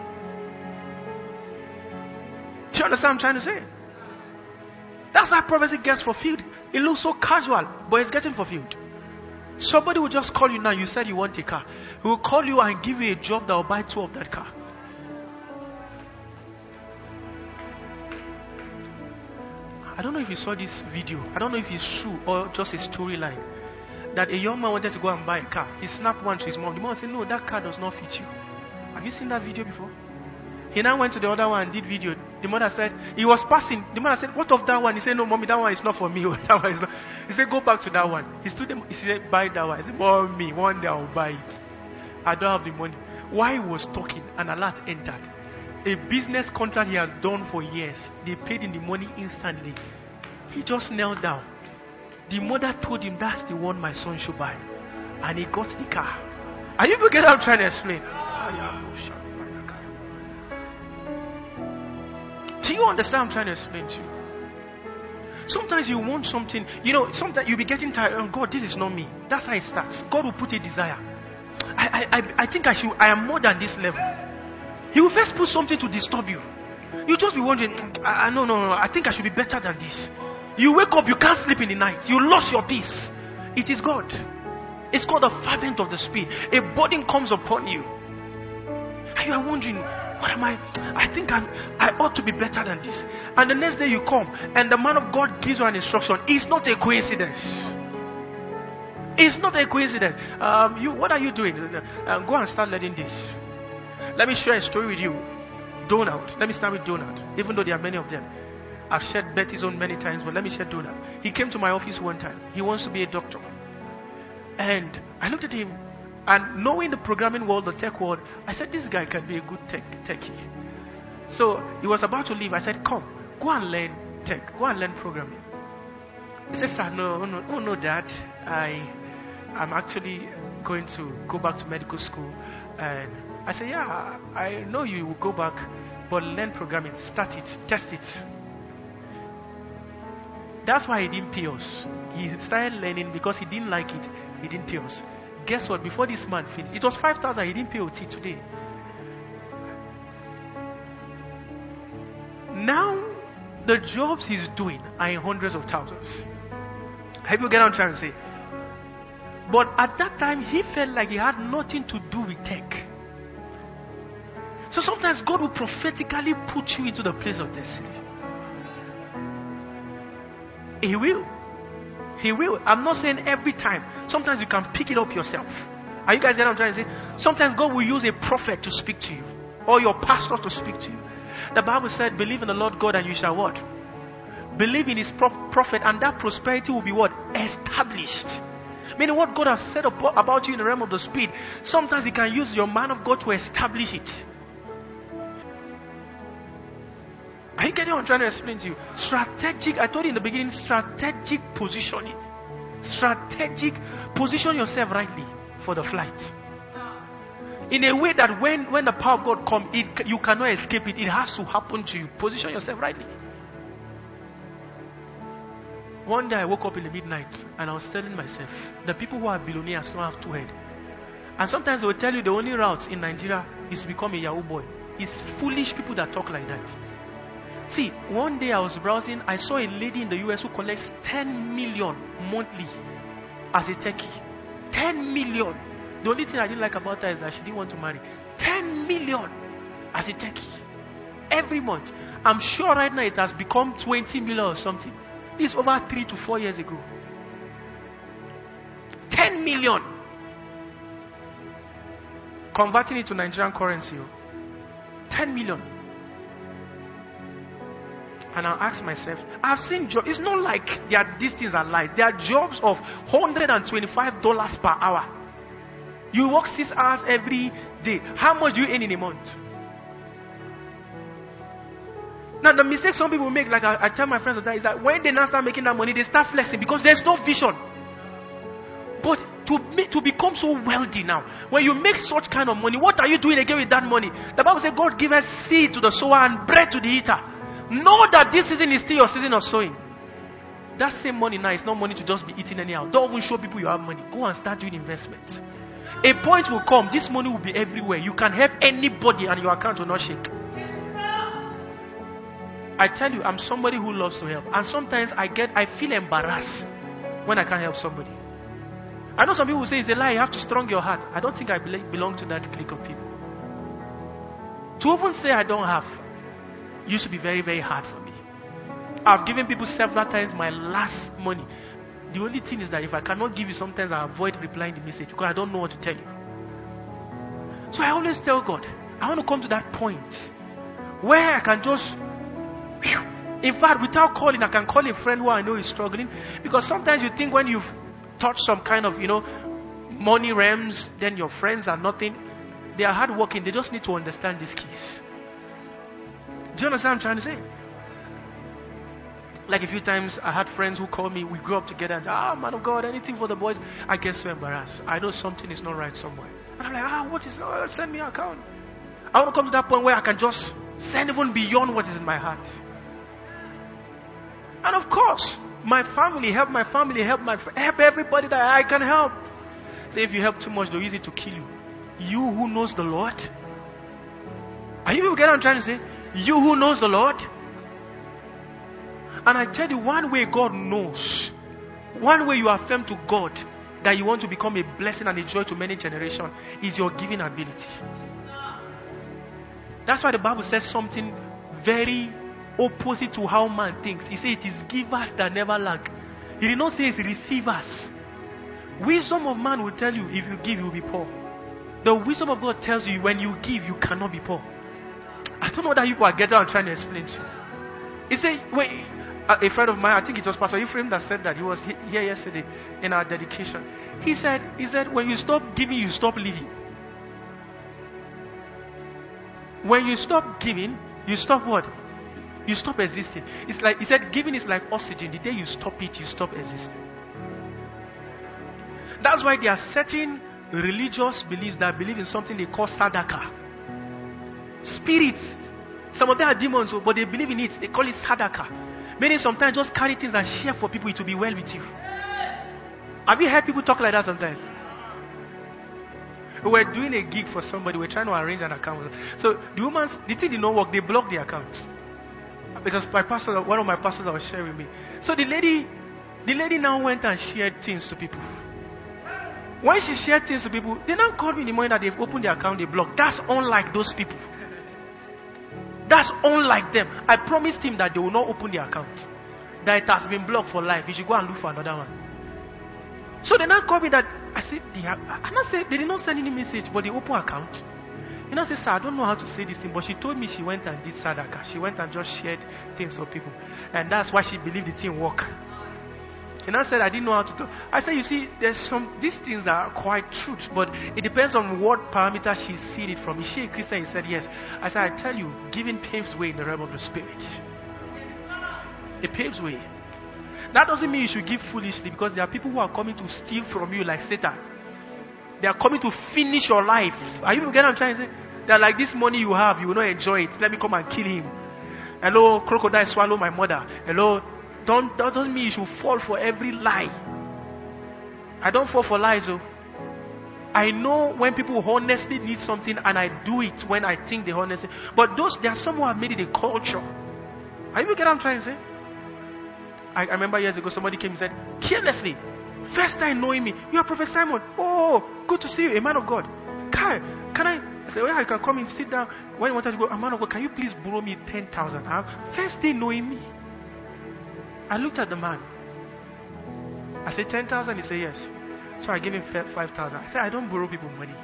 Do you understand what I'm trying to say? That's how prophecy gets fulfilled. It looks so casual, but it's getting fulfilled. Somebody will just call you now. You said you want a car. He will call you and give you a job that will buy 2 of that car. I don't know if you saw this video. I don't know if it's true or just a storyline. That a young man wanted to go and buy a car. He snapped one to his mom. The mom said, no, that car does not fit you. Have you seen that video before? He now went to the other one and did video. The mother said, he was passing. The mother said, what of that one? He said, no, mommy, that one is not for me. That one is not. He said, go back to that one. He said, buy that one. He said, mommy, one day I will buy it. I don't have the money. While he was talking, an alert entered. A business contract he has done for years. They paid him the money instantly. He just knelt down. The mother told him, that's the one my son should buy. And he got the car. Are you forgetting what I'm trying to explain? Do you understand what I'm trying to explain to you? Sometimes you want something, sometimes you'll be getting tired. Oh God, this is not me. That's how it starts. God will put a desire. I think I am more than this level. He will first put something to disturb you. You'll just be wondering, no, I think I should be better than this. You wake up, you can't sleep in the night. You lost your peace. It is God. It's called the fervent of the Spirit. A burden comes upon you. And you are wondering, what am I? I think I ought to be better than this. And the next day you come, and the man of God gives you an instruction. It's not a coincidence. It's not a coincidence. What are you doing? Go and start learning this. Let me share a story with you. Donald. Let me start with Donald. Even though there are many of them. I've shared Betty's own many times, but let me share Donald. He came to my office one time. He wants to be a doctor. And I looked at him. And knowing the programming world, the tech world, I said, this guy can be a good techie. So he was about to leave. I said, come, go and learn tech. Go and learn programming. He said, sir, no, Dad. I'm actually going to go back to medical school. And I said, yeah, I know you will go back, but learn programming. Start it. Test it. That's why he didn't pay us. He started learning because he didn't like it. He didn't pay us. Guess what? Before this man finished, it was 5,000. He didn't pay OT today. Now, the jobs he's doing are in hundreds of thousands. Have you get what I'm trying to say? But at that time, he felt like he had nothing to do with tech. So sometimes God will prophetically put you into the place of destiny. He will. He will. I'm not saying every time. Sometimes you can pick it up yourself. Are you guys getting what I'm trying to say? Sometimes God will use a prophet to speak to you, or your pastor to speak to you. The Bible said, believe in the Lord God and you shall what? Believe in his prophet, and that prosperity will be what? Established. Meaning what God has said about you in the realm of the spirit, sometimes he can use your man of God to establish it. Are you getting what I'm trying to explain to you? Strategic, I told you in the beginning, strategic positioning. Strategic, position yourself rightly for the flight. In a way that when the power of God comes, you cannot escape it. It has to happen to you. Position yourself rightly. One day I woke up in the midnight and I was telling myself, the people who are billionaires don't have two heads. And sometimes they will tell you the only route in Nigeria is to become a Yahoo boy. It's foolish people that talk like that. See, one day I was browsing, I saw a lady in the US who collects 10 million monthly as a techie. 10 million. The only thing I didn't like about her is that she didn't want to marry. 10 million as a techie. Every month. I'm sure right now it has become 20 million or something. This is over 3 to 4 years ago. 10 million. Converting it to Nigerian currency. 10 million. And I'll ask myself, I've seen jobs. It's not like these things are lies. There are jobs of $125 per hour. You work 6 hours every day. How much do you earn in a month? Now, the mistake some people make, like I tell my friends is that when they now start making that money, they start flexing because there's no vision. But to become so wealthy now, when you make such kind of money, what are you doing again with that money? The Bible says God giveth seed to the sower and bread to the eater. Know that this season is still your season of sowing. That same money now is not money to just be eating anyhow. Don't even show people you have money. Go and start doing investments. A point will come, this money will be everywhere. You can help anybody and your account will not shake. I tell you, I'm somebody who loves to help. And sometimes I feel embarrassed when I can't help somebody. I know some people say it's a lie, you have to strong your heart. I don't think I belong to that clique of people. To even say I don't have used to be very, very hard for me. I've given people several times my last money. The only thing is that if I cannot give you, sometimes I avoid replying the message because I don't know what to tell you. So I always tell God, I want to come to that point where I can just, in fact, without calling, I can call a friend who I know is struggling. Because sometimes you think when you've touched some kind of, money realms, then your friends are nothing. They are hardworking. They just need to understand these keys. Do you understand what I'm trying to say? Like a few times I had friends who call me, we grew up together and say, man of God, anything for the boys. I get so embarrassed. I know something is not right somewhere. And I'm like, what is not? Send me an account. I want to come to that point where I can just send even beyond what is in my heart. And of course, my family, help everybody that I can help. Say if you help too much, they'll use it to kill you. You who knows the Lord. Are you people getting what I'm trying to say? You who knows the Lord. And I tell you, one way God knows, one way you affirm to God that you want to become a blessing and a joy to many generations is your giving ability. That's why the Bible says something very opposite to how man thinks. He says it is givers that never lack. He did not say it's receivers. Wisdom of man will tell you if you give, you will be poor. The wisdom of God tells you when you give, you cannot be poor. I don't know that people are getting what I'm trying to explain to you. He said, wait, A friend of mine, I think it was Pastor Ephraim that said that. He was here yesterday in our dedication. He said, when you stop giving, you stop living. When you stop giving, you stop what? You stop existing. It's like, he said, giving is like oxygen. The day you stop it, you stop existing. That's why there are certain religious beliefs that believe in something they call sadaka. Spirits. Some of them are demons, but they believe in it. They call it sadaka. Meaning sometimes just carry things and share for people, it will be well with you. Have you heard people talk like that sometimes? We were doing a gig for somebody. We were trying to arrange an account. So the thing did not work. They blocked the account. It was one of my pastors that was sharing with me. So the lady now went and shared things to people. When she shared things to people, they now called me in the morning that they've opened the account, they blocked. That's unlike those people. That's unlike them. I promised him that they will not open the account. That it has been blocked for life. He should go and look for another one. So they now called me that, I said, they did not send any message, but they open account. You know, I said, sir, I don't know how to say this thing, but she told me she went and did sadaka. She went and just shared things for people. And that's why she believed the thing worked. And I said, I didn't know how to do. I said, you see, these things are quite truth, but it depends on what parameter she's seen it from. Is she a Christian? He said, yes. I said, I tell you, giving paves way in the realm of the spirit. It paves way. That doesn't mean you should give foolishly, because there are people who are coming to steal from you like Satan. They are coming to finish your life. Are you getting what I'm trying to say? They're like, this money you have, you will not enjoy it. Let me come and kill him. Hello, crocodile swallow my mother. Hello, that doesn't mean you should fall for every lie. I don't fall for lies, though. I know when people honestly need something, and I do it when I think they honestly. But there are some who have made it a culture. Are you getting what I'm trying to say? I remember years ago, somebody came and said, carelessly, first time knowing me, you are Prophet Simon. Oh, good to see you, a man of God. Kai, can I said, well, I can come and sit down. When he wanted to go, a man of God, can you please borrow me 10,000? First day knowing me. I looked at the man. I said, 10,000? He said, yes. So I gave him 5,000. I said, I don't borrow people money,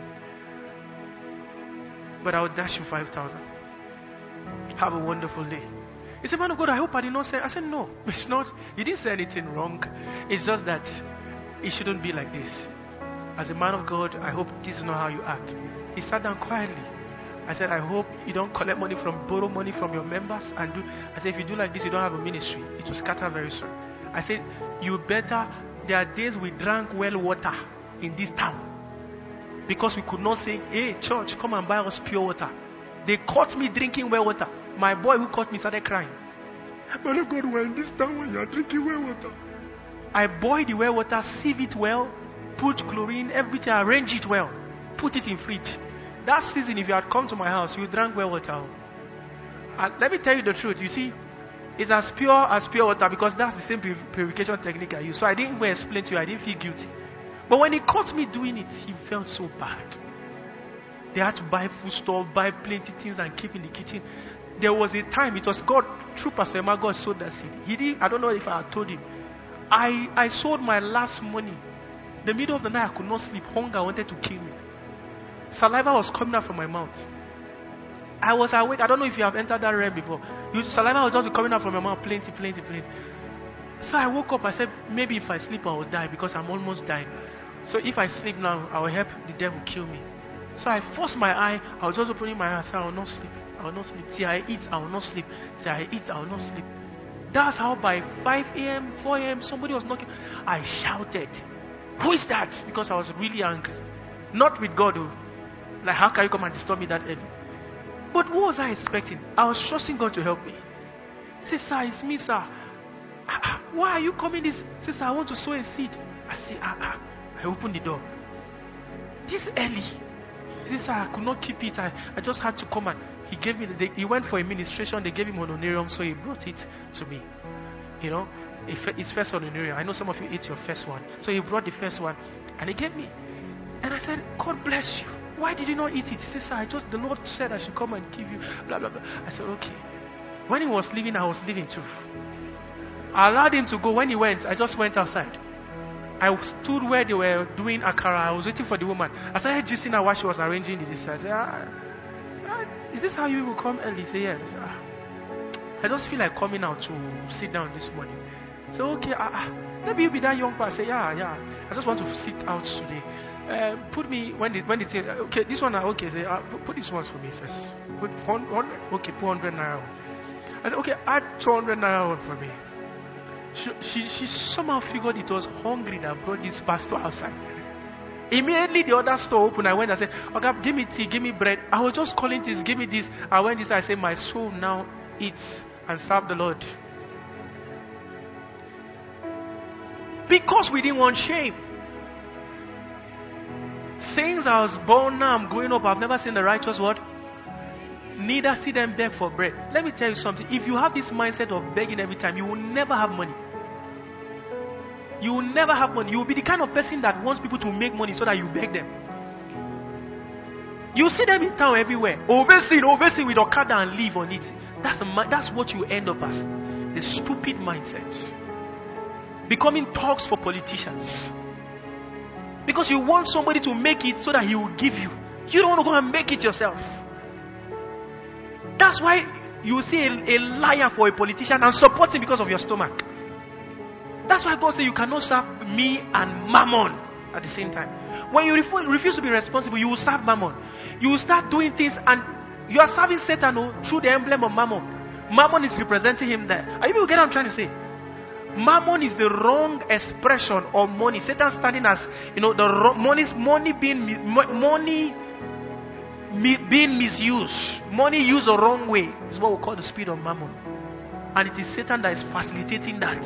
but I will dash you 5,000. Have a wonderful day. He said, man of God, I hope I did not say. I said, no, it's not. You didn't say anything wrong. It's just that it shouldn't be like this. As a man of God, I hope this is not how you act. He sat down quietly. I said, I hope you don't borrow money from your members and do. I said, if you do like this, you don't have a ministry. It will scatter very soon. I said, there are days we drank well water in this town, because we could not say, hey, church, come and buy us pure water. They caught me drinking well water. My boy who caught me started crying. Man of God, we're in this town when you're drinking well water. I boil the well water, sieve it well, put chlorine, everything, arrange it well, put it in fridge. That season, if you had come to my house, you drank well water. And let me tell you the truth. You see, it's as pure water, because that's the same purification technique I use. So I didn't even explain to you. I didn't feel guilty. But when he caught me doing it, he felt so bad. They had to buy food stuff, buy plenty things, and keep in the kitchen. There was a time, it was God, through Pastor Emma, God sowed that seed. I don't know if I had told him. I sold my last money. The middle of the night, I could not sleep. Hunger wanted to kill me. Saliva was coming out from my mouth. I was awake. I don't know if you have entered that realm before. Saliva was just coming out from my mouth, plenty. So I woke up. I said, maybe if I sleep, I will die, because I'm almost dying. So if I sleep now, I will help the devil kill me. So I forced my eye. I was just opening my eyes. I will not sleep. I will not sleep. Till I eat, I will not sleep. Till I eat, I will not sleep. That's how by 5 a.m., 4 a.m., somebody was knocking. I shouted, who is that? Because I was really angry. Not with God, though. Like, how can you come and disturb me that early? But what was I expecting? I was trusting God to help me. He said, sir, it's me, sir. Why are you coming this? He said, sir, I want to sow a seed. I said, I opened the door. This early. He said, sir, I could not keep it. I just had to come, and he gave me he went for administration. They gave him honorarium, so he brought it to me. You know, his first honorarium. I know some of you ate your first one. So he brought the first one, and he gave me. And I said, God bless you. Why did you not eat it? He said, sir, the Lord said I should come and give you, blah, blah, blah. I said, okay. When he was leaving, I was leaving too. I allowed him to go. When he went, I just went outside. I stood where they were doing akara. I was waiting for the woman. I started juicing her while she was arranging the dish. I said, is this how you will come early? He said, yes. I just feel like coming out to sit down this morning. So, okay, maybe you be that young person. I say, yeah. I just want to sit out today. Put me, when they say, okay, this one, okay, say, put this one for me first. Put 100 naira. And okay, add 200 naira on for me. She somehow figured it was hungry that brought this pastor outside. Immediately the other store opened. I went and said, okay, give me tea, give me bread. I was just calling this, give me this. I went inside, I said, my soul now eats and serve the Lord. Because we didn't want shame. Since I was born, now I'm growing up, I've never seen the righteous what? Neither see them beg for bread. Let me tell you something. If you have this mindset of begging every time, you will never have money. You will never have money. You will be the kind of person that wants people to make money so that you beg them. You see them in town everywhere. Overseen with Okada and live on it. That's what you end up as. The stupid mindset. Becoming thugs for politicians. Because you want somebody to make it so that he will give you. You don't want to go and make it yourself. That's why you see a liar for a politician and support him because of your stomach. That's why God said you cannot serve me and mammon at the same time. When you refuse to be responsible, you will serve mammon. You will start doing things and you are serving Satan through the emblem of mammon. Mammon is representing him there. Are you able to get what I'm trying to say? Mammon is the wrong expression of money. Satan standing as, money being misused. Money used the wrong way is what we call the spirit of mammon. And it is Satan that is facilitating that.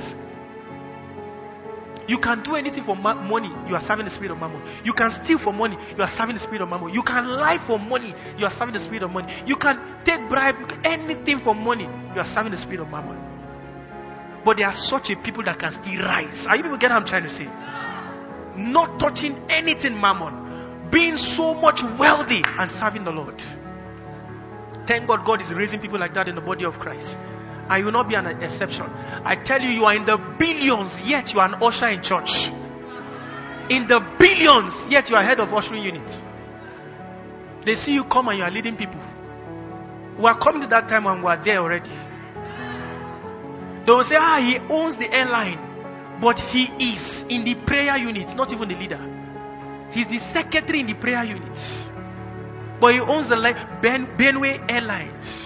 You can do anything for money, you are serving the spirit of mammon. You can steal for money, you are serving the spirit of mammon. You can lie for money, you are serving the spirit of money. You can take bribe, anything for money, you are serving the spirit of mammon. But there are such a people that can still rise. Are you people get what I'm trying to say? Not touching anything mammon. Being so much wealthy and serving the Lord. Thank God God is raising people like that in the body of Christ. And you will not be an exception. I tell you, you are in the billions, yet you are an usher in church. In the billions, yet you are head of ushering units. They see you come and you are leading people. We are coming to that time and we are there already. They will say, he owns the airline. But he is in the prayer unit, not even the leader. He's the secretary in the prayer unit. But he owns the Benway Airlines.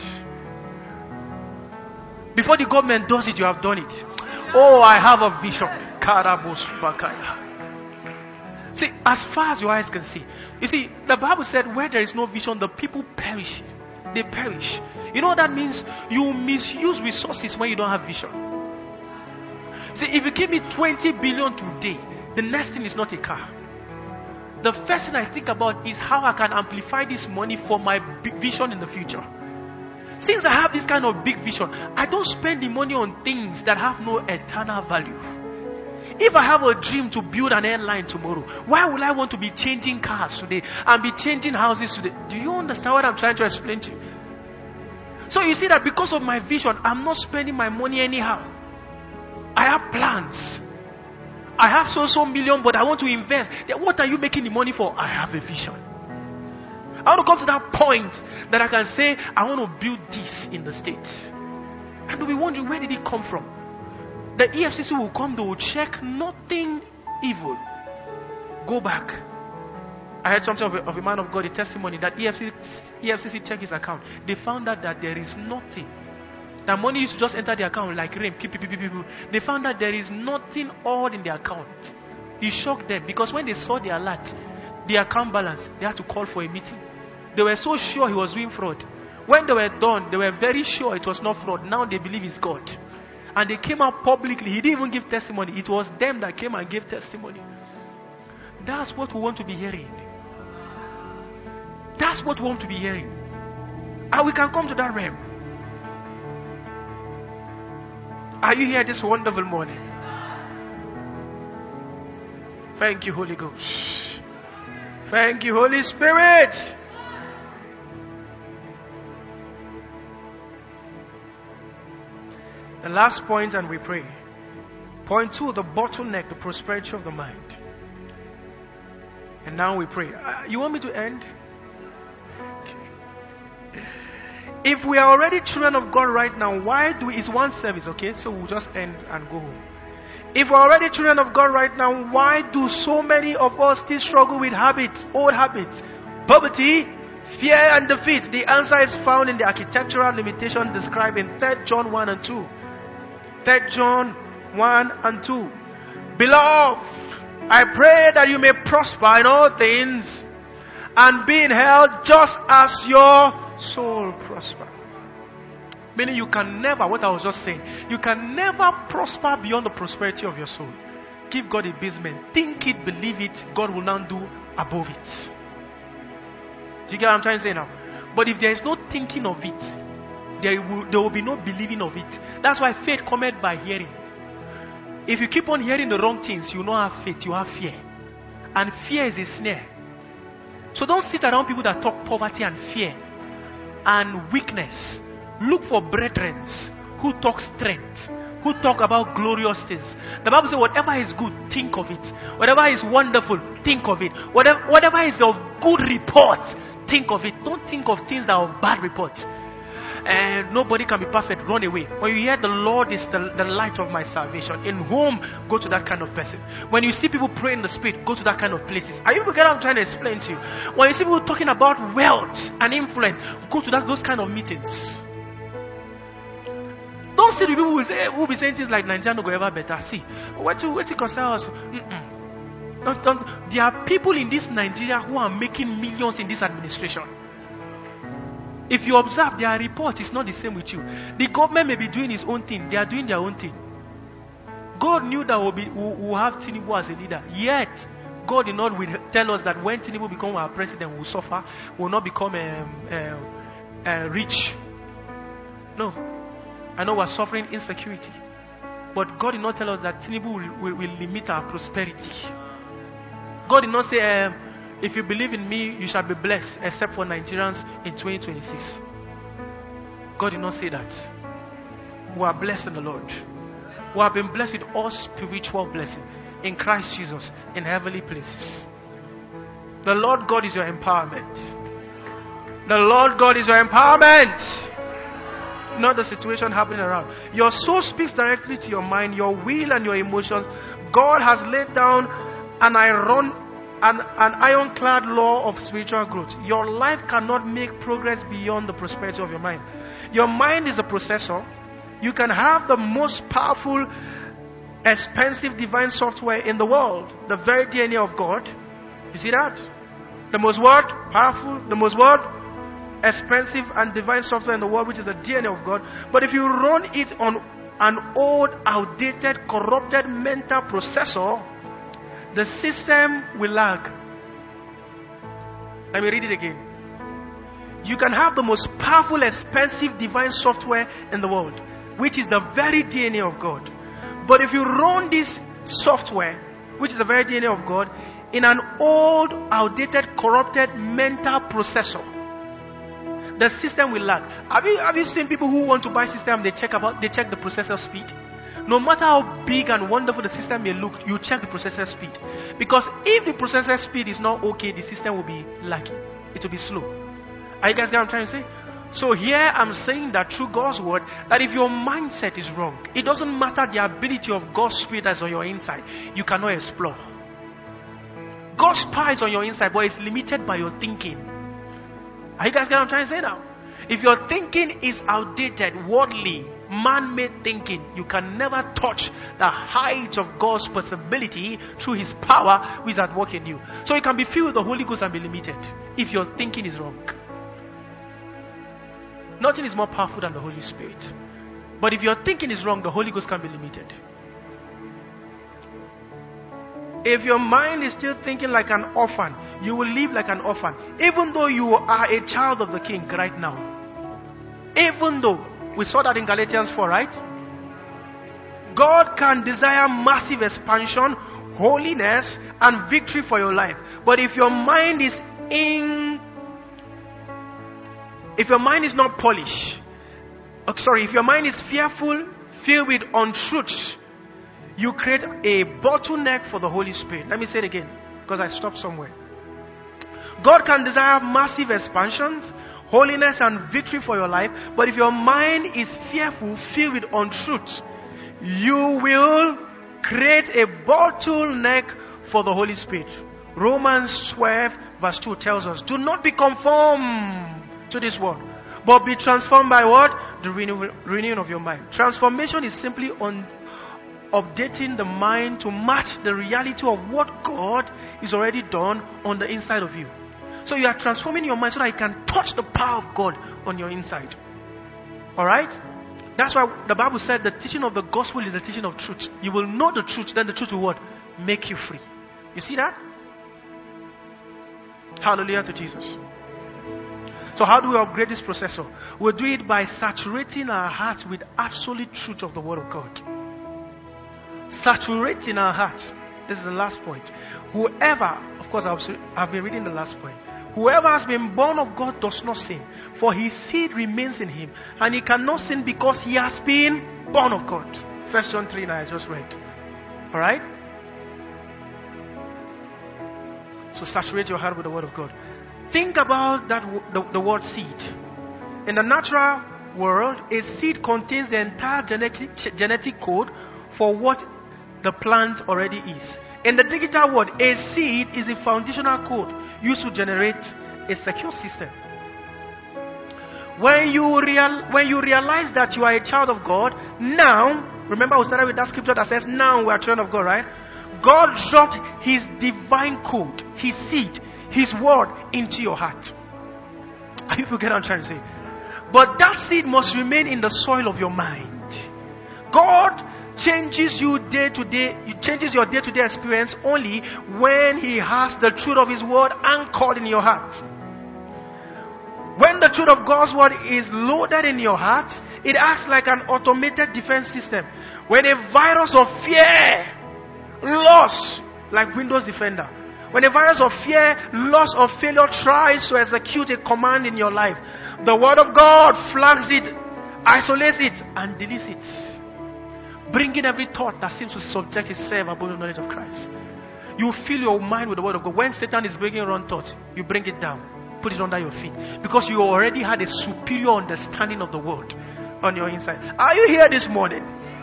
Before the government does it, you have done it. Oh, I have a vision. See, as far as your eyes can see. You see, the Bible said where there is no vision, the people perish. They perish. You know what that means? You misuse resources when you don't have vision. See, if you give me 20 billion today, the next thing is not a car. The first thing I think about is how I can amplify this money for my vision in the future. Since I have this kind of big vision, I don't spend the money on things that have no eternal value. If I have a dream to build an airline tomorrow, why would I want to be changing cars today and be changing houses today? Do you understand what I'm trying to explain to you? So you see that because of my vision, I'm not spending my money anyhow. I have plans. I have so million, but I want to invest. Then what are you making the money for? I have a vision. I want to come to that point that I can say, I want to build this in the state. And you'll be wondering, where did it come from? The EFCC will come, they will check nothing evil. Go back. I heard something of a man of God, a testimony that EFCC checked his account. They found out that there is nothing. That money used to just enter the account like rain. They found out there is nothing odd in the account. It shocked them because when they saw the alert, the account balance, they had to call for a meeting. They were so sure he was doing fraud. When they were done, they were very sure it was not fraud. Now they believe it's God. And they came out publicly. He didn't even give testimony. It was them that came and gave testimony. That's what we want to be hearing. That's what we want to be hearing. And we can come to that realm. Are you here this wonderful morning? Thank you, Holy Ghost. Thank you, Holy Spirit. The last point, and we pray. Point 2, the bottleneck, the prosperity of the mind. And now we pray. You want me to end? If we are already children of God right now, why do it's one service, okay? So we'll just end and go home. If we're already children of God right now, why do so many of us still struggle with habits, old habits? Poverty, fear and defeat. The answer is found in the architectural limitation described in 3 John 1 and 2. 3 John 1 and 2. Beloved, I pray that you may prosper in all things and be in health just as your soul prosper. Meaning you can never, what I was just saying, you can never prosper beyond the prosperity of your soul. Give God a basement. Think it, believe it, God will now do above it. Do you get what I'm trying to say now? But if there is no thinking of it, there will be no believing of it. That's why faith cometh by hearing. If you keep on hearing the wrong things, you will not have faith, you have fear. And fear is a snare. So don't sit around people that talk poverty and fear and weakness. Look for brethren who talk strength, who talk about glorious things. The Bible says whatever is good, think of it. Whatever is wonderful, think of it. Whatever is of good report, think of it. Don't think of things that are of bad report. And nobody can be perfect, run away. When you hear the Lord is the light of my salvation, in whom, go to that kind of person. When you see people pray in the spirit, go to that kind of places. Are you getting what I'm trying to explain to you? When you see people talking about wealth and influence, go to those kind of meetings. Don't see the people who will be saying things like Nigeria no go ever better. See, what you concern us? There are people in this Nigeria who are making millions in this administration. If you observe their report, it's not the same with you. The government may be doing its own thing. They are doing their own thing. God knew that we'll have Tinubu as a leader. Yet, God did not tell us that when Tinubu becomes our president, we'll suffer, we'll not become rich. No. I know we're suffering insecurity. But God did not tell us that Tinubu will limit our prosperity. God did not say, if you believe in me, you shall be blessed, except for Nigerians in 2026. God did not say that. We are blessed in the Lord. We have been blessed with all spiritual blessings in Christ Jesus in heavenly places. The Lord God is your empowerment. The Lord God is your empowerment. Not the situation happening around. Your soul speaks directly to your mind, your will and your emotions. God has laid down an ironclad law of spiritual growth. Your life cannot make progress beyond the prosperity of your mind. Your mind is a processor. You can have the most powerful, expensive divine software in the world, the very DNA of God. You see that? The most powerful, the most expensive and divine software in the world, which is the DNA of God. But if you run it on an old, outdated, corrupted mental processor, the system will lag. Let me read it again. You can have the most powerful, expensive divine software in the world, which is the very DNA of God. But if you run this software, which is the very DNA of God, in an old, outdated, corrupted mental processor, the system will lag. Have you seen people who want to buy system, they check the processor speed? No matter how big and wonderful the system may look, you check the processor speed. Because if the processor speed is not okay, the system will be lagging. It will be slow. Are you guys getting what I'm trying to say? So here I'm saying that through God's word, that if your mindset is wrong, it doesn't matter the ability of God's spirit that's on your inside, you cannot explore. God's power is on your inside, but it's limited by your thinking. Are you guys getting what I'm trying to say now? If your thinking is outdated, worldly, man-made thinking, you can never touch the height of God's possibility through His power which is at work in you. So you can be filled with the Holy Ghost and be limited if your thinking is wrong. Nothing is more powerful than the Holy Spirit. But if your thinking is wrong, the Holy Ghost can be limited. If your mind is still thinking like an orphan, you will live like an orphan. Even though you are a child of the King right now. Even though, we saw that in Galatians 4, right? God can desire massive expansion, holiness, and victory for your life. But if your mind is not polished, if your mind is fearful, filled with untruths, you create a bottleneck for the Holy Spirit. Let me say it again, because I stopped somewhere. God can desire massive expansions, holiness and victory for your life, but if your mind is fearful, filled with untruth, you will create a bottleneck for the Holy Spirit. Romans 12 verse 2 tells us, do not be conformed to this world, but be transformed by what? The renewing of your mind. Transformation is simply updating the mind to match the reality of what God is already done on the inside of you. So you are transforming your mind so that you can touch the power of God on your inside. Alright? That's why the Bible said the teaching of the gospel is the teaching of truth. You will know the truth, then the truth will what? Make you free. You see that? Hallelujah to Jesus. So how do we upgrade this processor? We'll do it by saturating our hearts with absolute truth of the Word of God. Saturating our hearts. This is the last point. Whoever, of course I've been reading the last point. Whoever has been born of God does not sin, for his seed remains in him, and he cannot sin because he has been born of God. 1 John 3:9 I just read. Alright? So saturate your heart with the Word of God. Think about that the word seed. In the natural world, a seed contains the entire genetic code for what the plant already is. In the digital world, a seed is a foundational code used to generate a secure system. When you realize that you are a child of God, now, remember we started with that scripture that says, now we are children of God, right? God dropped his divine code, his seed, his word into your heart. Are you get what I'm trying to say? But that seed must remain in the soil of your mind. God changes you day to day. He changes your day-to-day experience only when he has the truth of his word anchored in your heart. When the truth of God's word is loaded in your heart, it acts like an automated defense system. When a virus of fear, loss, like Windows Defender, when a virus of fear, loss, or failure tries to execute a command in your life, the word of God flags it, isolates it, and deletes it, bringing every thought that seems to subject itself above the knowledge of Christ. You fill your mind with the word of God. When Satan is bringing wrong thoughts, you bring it down, put it under your feet, because you already had a superior understanding of the word on your inside. Are you here this morning?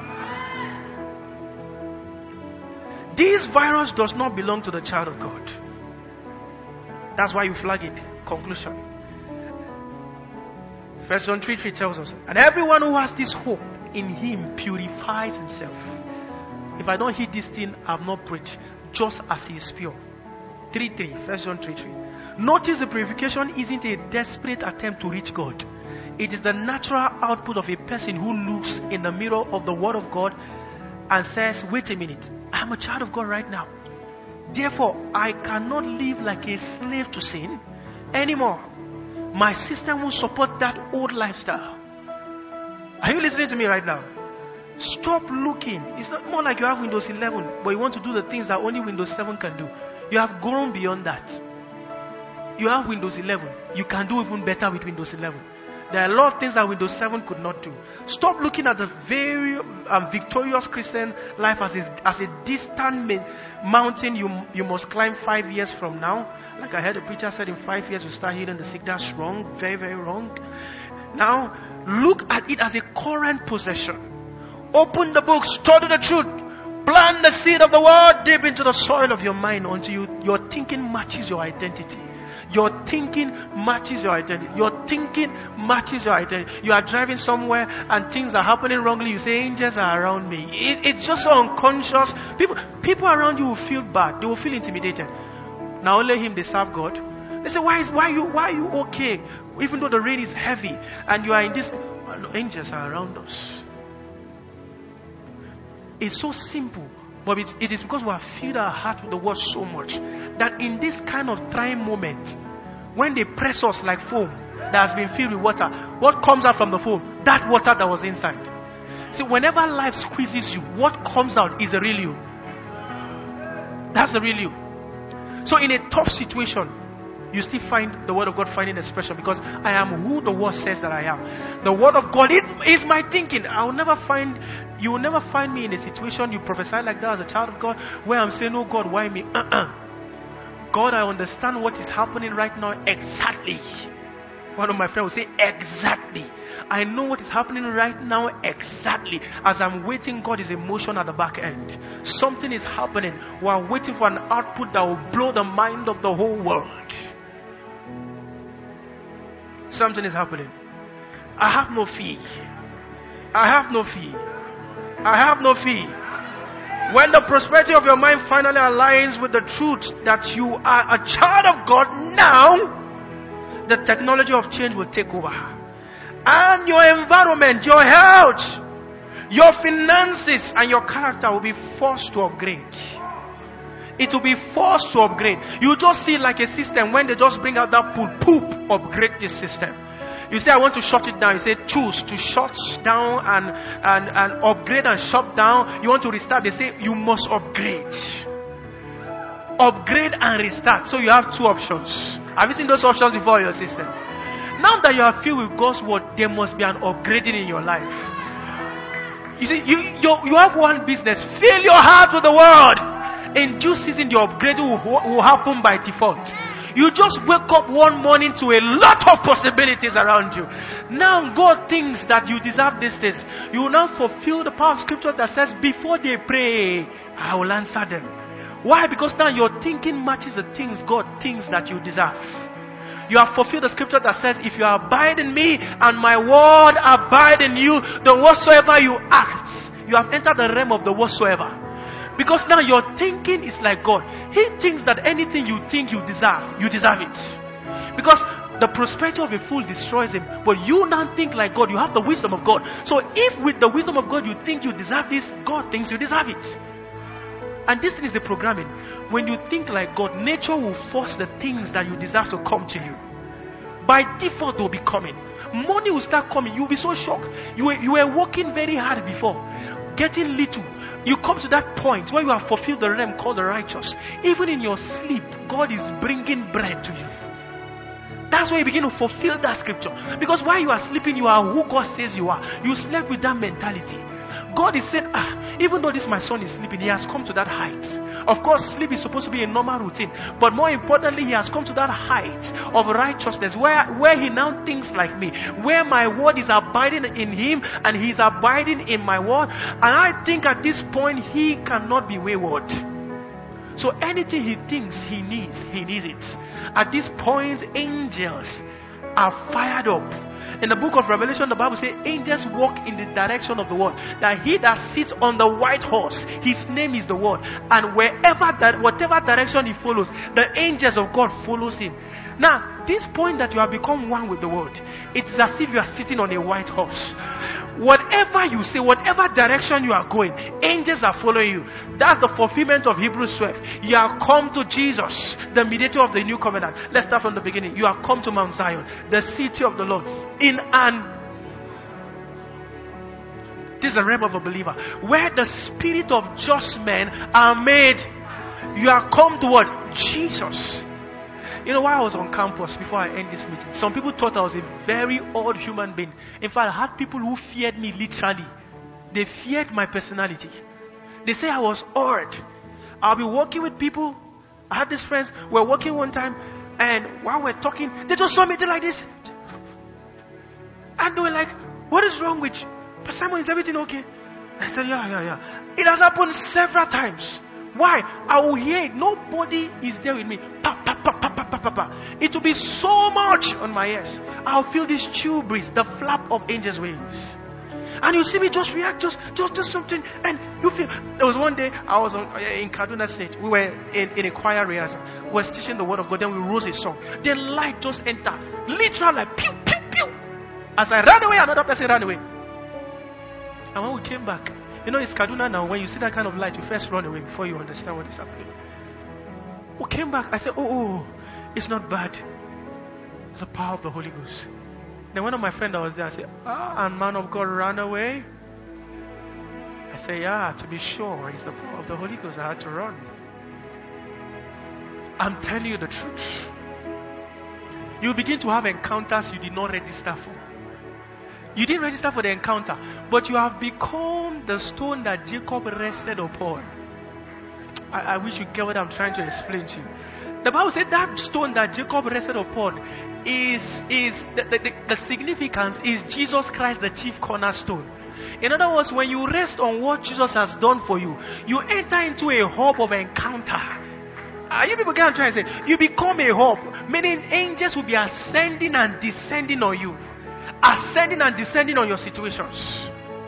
This virus does not belong to the child of God. That's why you flag it. Conclusion. 1 John 3:3 tells us, and everyone who has this hope in him purifies himself. If I don't hit this thing, I have not preached, just as he is pure. 3:3, 1 John 3:3. Notice the purification isn't a desperate attempt to reach God. It is the natural output of a person who looks in the mirror of the Word of God and says, wait a minute, I'm a child of God right now. Therefore, I cannot live like a slave to sin anymore. My system will support that old lifestyle. Are you listening to me right now? Stop looking. It's not more like you have Windows 11, but you want to do the things that only Windows 7 can do. You have grown beyond that. You have Windows 11. You can do even better with Windows 11. There are a lot of things that Windows 7 could not do. Stop looking at the very victorious Christian life as a distant mountain you must climb 5 years from now. Like I heard a preacher said, in 5 years you start healing the sick. That's wrong. Very, very wrong. Now, look at it as a current possession. Open the book, study the truth. Plant the seed of the word deep into the soil of your mind until your thinking matches your identity. Your thinking matches your identity. Your thinking matches your identity. You are driving somewhere and things are happening wrongly. You say, angels are around me. It's just so unconscious. People around you will feel bad. They will feel intimidated. Now only him, they serve God. They say, why are you okay? Even though the rain is heavy and you are in this, angels are around us. It's so simple. But it is because we have filled our heart with the word so much that in this kind of trying moment, when they press us like foam that has been filled with water, what comes out from the foam? That water that was inside. See, whenever life squeezes you, what comes out is the real you. That's the real you. So in a tough situation, you still find the word of God finding expression, because I am who the word says that I am. The word of God is my thinking. You will never find me in a situation you prophesy like that as a child of God where I'm saying, oh God, why me? God, I understand what is happening right now exactly. One of my friends will say, exactly. I know what is happening right now exactly. As I'm waiting, God is in motion at the back end. Something is happening. We are waiting for an output that will blow the mind of the whole world. Something is happening. I have no fear. I have no fear. I have no fear. When the prosperity of your mind finally aligns with the truth that you are a child of God now, the technology of change will take over. And your environment, your health, your finances, and your character will be forced to upgrade. It will be forced to upgrade. You just see it like a system. When they just bring out that poop, upgrade this system. You say, I want to shut it down. You say, choose to shut down and upgrade and shut down. You want to restart. They say, you must upgrade. Upgrade and restart. So you have two options. Have you seen those options before in your system? Now that you are filled with God's word, there must be an upgrading in your life. You see, you have one business. Fill your heart with the word. In due season, the upgrading will happen by default. You just wake up one morning to a lot of possibilities around you. Now God thinks that you deserve these things. You will now fulfill the power of scripture that says, before they pray, I will answer them. Why? Because now your thinking matches the things God thinks that you deserve. You have fulfilled the scripture that says, if you abide in me and my word abide in you, then whatsoever you act, you have entered the realm of the whatsoever. Because now your thinking is like God. He thinks that anything you think you deserve it. Because the prosperity of a fool destroys him. But you now think like God. You have the wisdom of God. So if with the wisdom of God you think you deserve this, God thinks you deserve it. And this thing is the programming. When you think like God, nature will force the things that you deserve to come to you. By default, they will be coming. Money will start coming. You will be so shocked. You were working very hard before, getting little. You come to that point where you have fulfilled the realm called the righteous. Even in your sleep, God is bringing bread to you. That's where you begin to fulfill that scripture. Because while you are sleeping, you are who God says you are. You slept with that mentality. God is saying, even though this my son is sleeping, he has come to that height. Of course, sleep is supposed to be a normal routine. But more importantly, he has come to that height of righteousness where he now thinks like me. Where my word is abiding in him and he is abiding in my word. And I think at this point, he cannot be wayward. So anything he thinks he needs it. At this point, angels are fired up. In the book of Revelation, the Bible says angels walk in the direction of the word. That he that sits on the white horse, his name is the word. And whatever direction he follows, the angels of God follows him. Now, this point that you have become one with the word, it's as if you are sitting on a white horse. Whatever you say, whatever direction you are going, angels are following you. That's the fulfillment of Hebrews 12. You have come to Jesus, the mediator of the new covenant. Let's start from the beginning. You have come to Mount Zion, the city of the Lord. This is a realm of a believer, where the spirit of just men are made. You have come to what? Jesus. You know, while I was on campus before I end this meeting, some people thought I was a very odd human being. In fact, I had people who feared me literally. They feared my personality. They say I was odd. I'll be walking with people. I had these friends. We were walking one time, and while we're talking, they just saw me do like this. And they were like, what is wrong with you? Pastor Simon, is everything okay? I said, yeah. It has happened several times. Why? I will hear it. Nobody is there with me. It will be so much on my ears. I'll feel this chill breeze, the flap of angels' wings. And you see me just react, just do something. And you feel. There was one day, I was in Kaduna State. We were in a choir rehearsal. We were teaching the word of God. Then we rose a song. Then light just entered. Literally like pew, pew, pew. As I ran away, another person ran away. And when we came back, you know, it's Kaduna now. When you see that kind of light, you first run away before you understand what is happening. We came back. I said, oh, it's not bad. It's the power of the Holy Ghost. Then one of my friends that was there, I said, and man of God ran away. I said, yeah, to be sure, it's the power of the Holy Ghost. I had to run. I'm telling you the truth. You begin to have encounters you did not register for. You didn't register for the encounter, but you have become the stone that Jacob rested upon. I wish you get what I'm trying to explain to you. The Bible said that stone that Jacob rested upon is the significance is Jesus Christ, the chief cornerstone. In other words, when you rest on what Jesus has done for you, you enter into a hub of encounter. You people can't try and say, you become a hub, meaning angels will be ascending and descending on you, ascending and descending on your situations.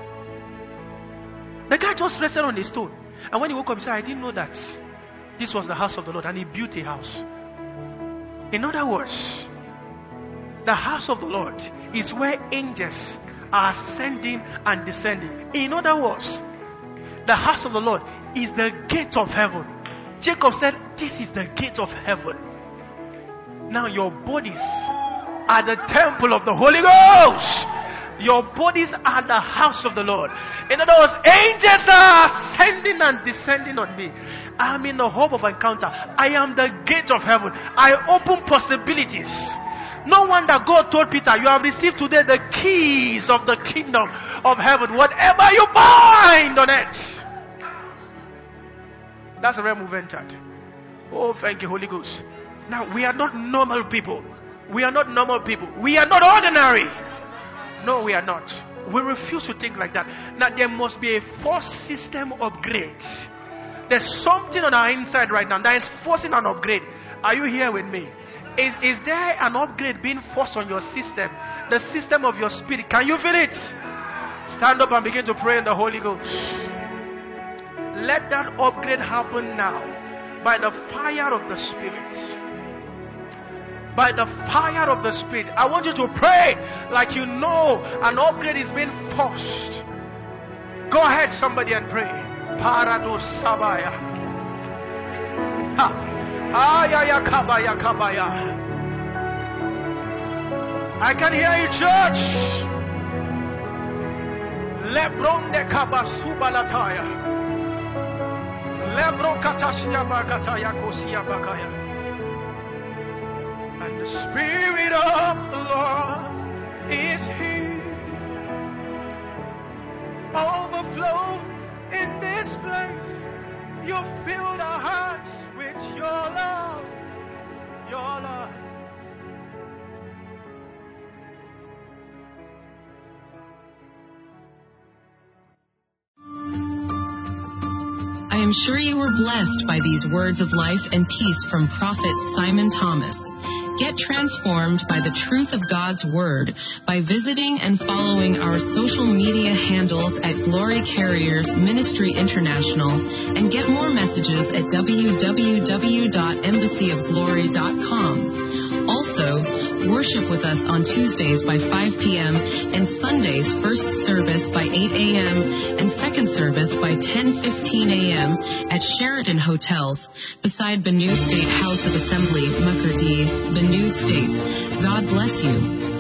The guy just rested on the stone, and when he woke up, he said, I didn't know that this was the house of the Lord, and he built a house. In other words, the house of the Lord is where angels are ascending and descending. In other words, the house of the Lord is the gate of heaven. Jacob said, this is the gate of heaven. Now your bodies are the temple of the Holy Ghost. Your bodies are the house of the Lord. In other words, angels are ascending and descending on me. I am in the hub of encounter. I am the gate of heaven. I open possibilities. No wonder God told Peter, you have received today the keys of the kingdom of heaven. Whatever you bind on earth. That's the realm we've entered. Oh, thank you, Holy Ghost. Now, we are not normal people. We are not normal people. We are not ordinary. No, we are not. We refuse to think like that. Now, there must be a force system upgrade. There's something on our inside right now that is forcing an upgrade. Are you here with me? Is there an upgrade being forced on your system? The system of your spirit. Can you feel it? Stand up and begin to pray in the Holy Ghost. Let that upgrade happen now. By the fire of the Spirit. By the fire of the Spirit. I want you to pray like you know an upgrade is being forced. Go ahead, somebody, and pray. Parados Sabaya. Ayaya kabaya kabaya. I can hear you, church. Lebron de kabasubalataya. Lebron katashia bakataya kosia bakaya. And the Spirit of the Lord is here. Overflow in this place. You filled our hearts with your love. Your love. I am sure you were blessed by these words of life and peace from Prophet Simon Thomas. Get transformed by the truth of God's Word by visiting and following our social media handles at Glory Carriers Ministry International, and get more messages at www.embassyofglory.com. Also, worship with us on Tuesdays by 5 p.m. and Sundays first service by 8 a.m. and second service by 10:15 a.m. at Sheraton Hotels beside Benue State House of Assembly, Makurdi, Benue State. God bless you.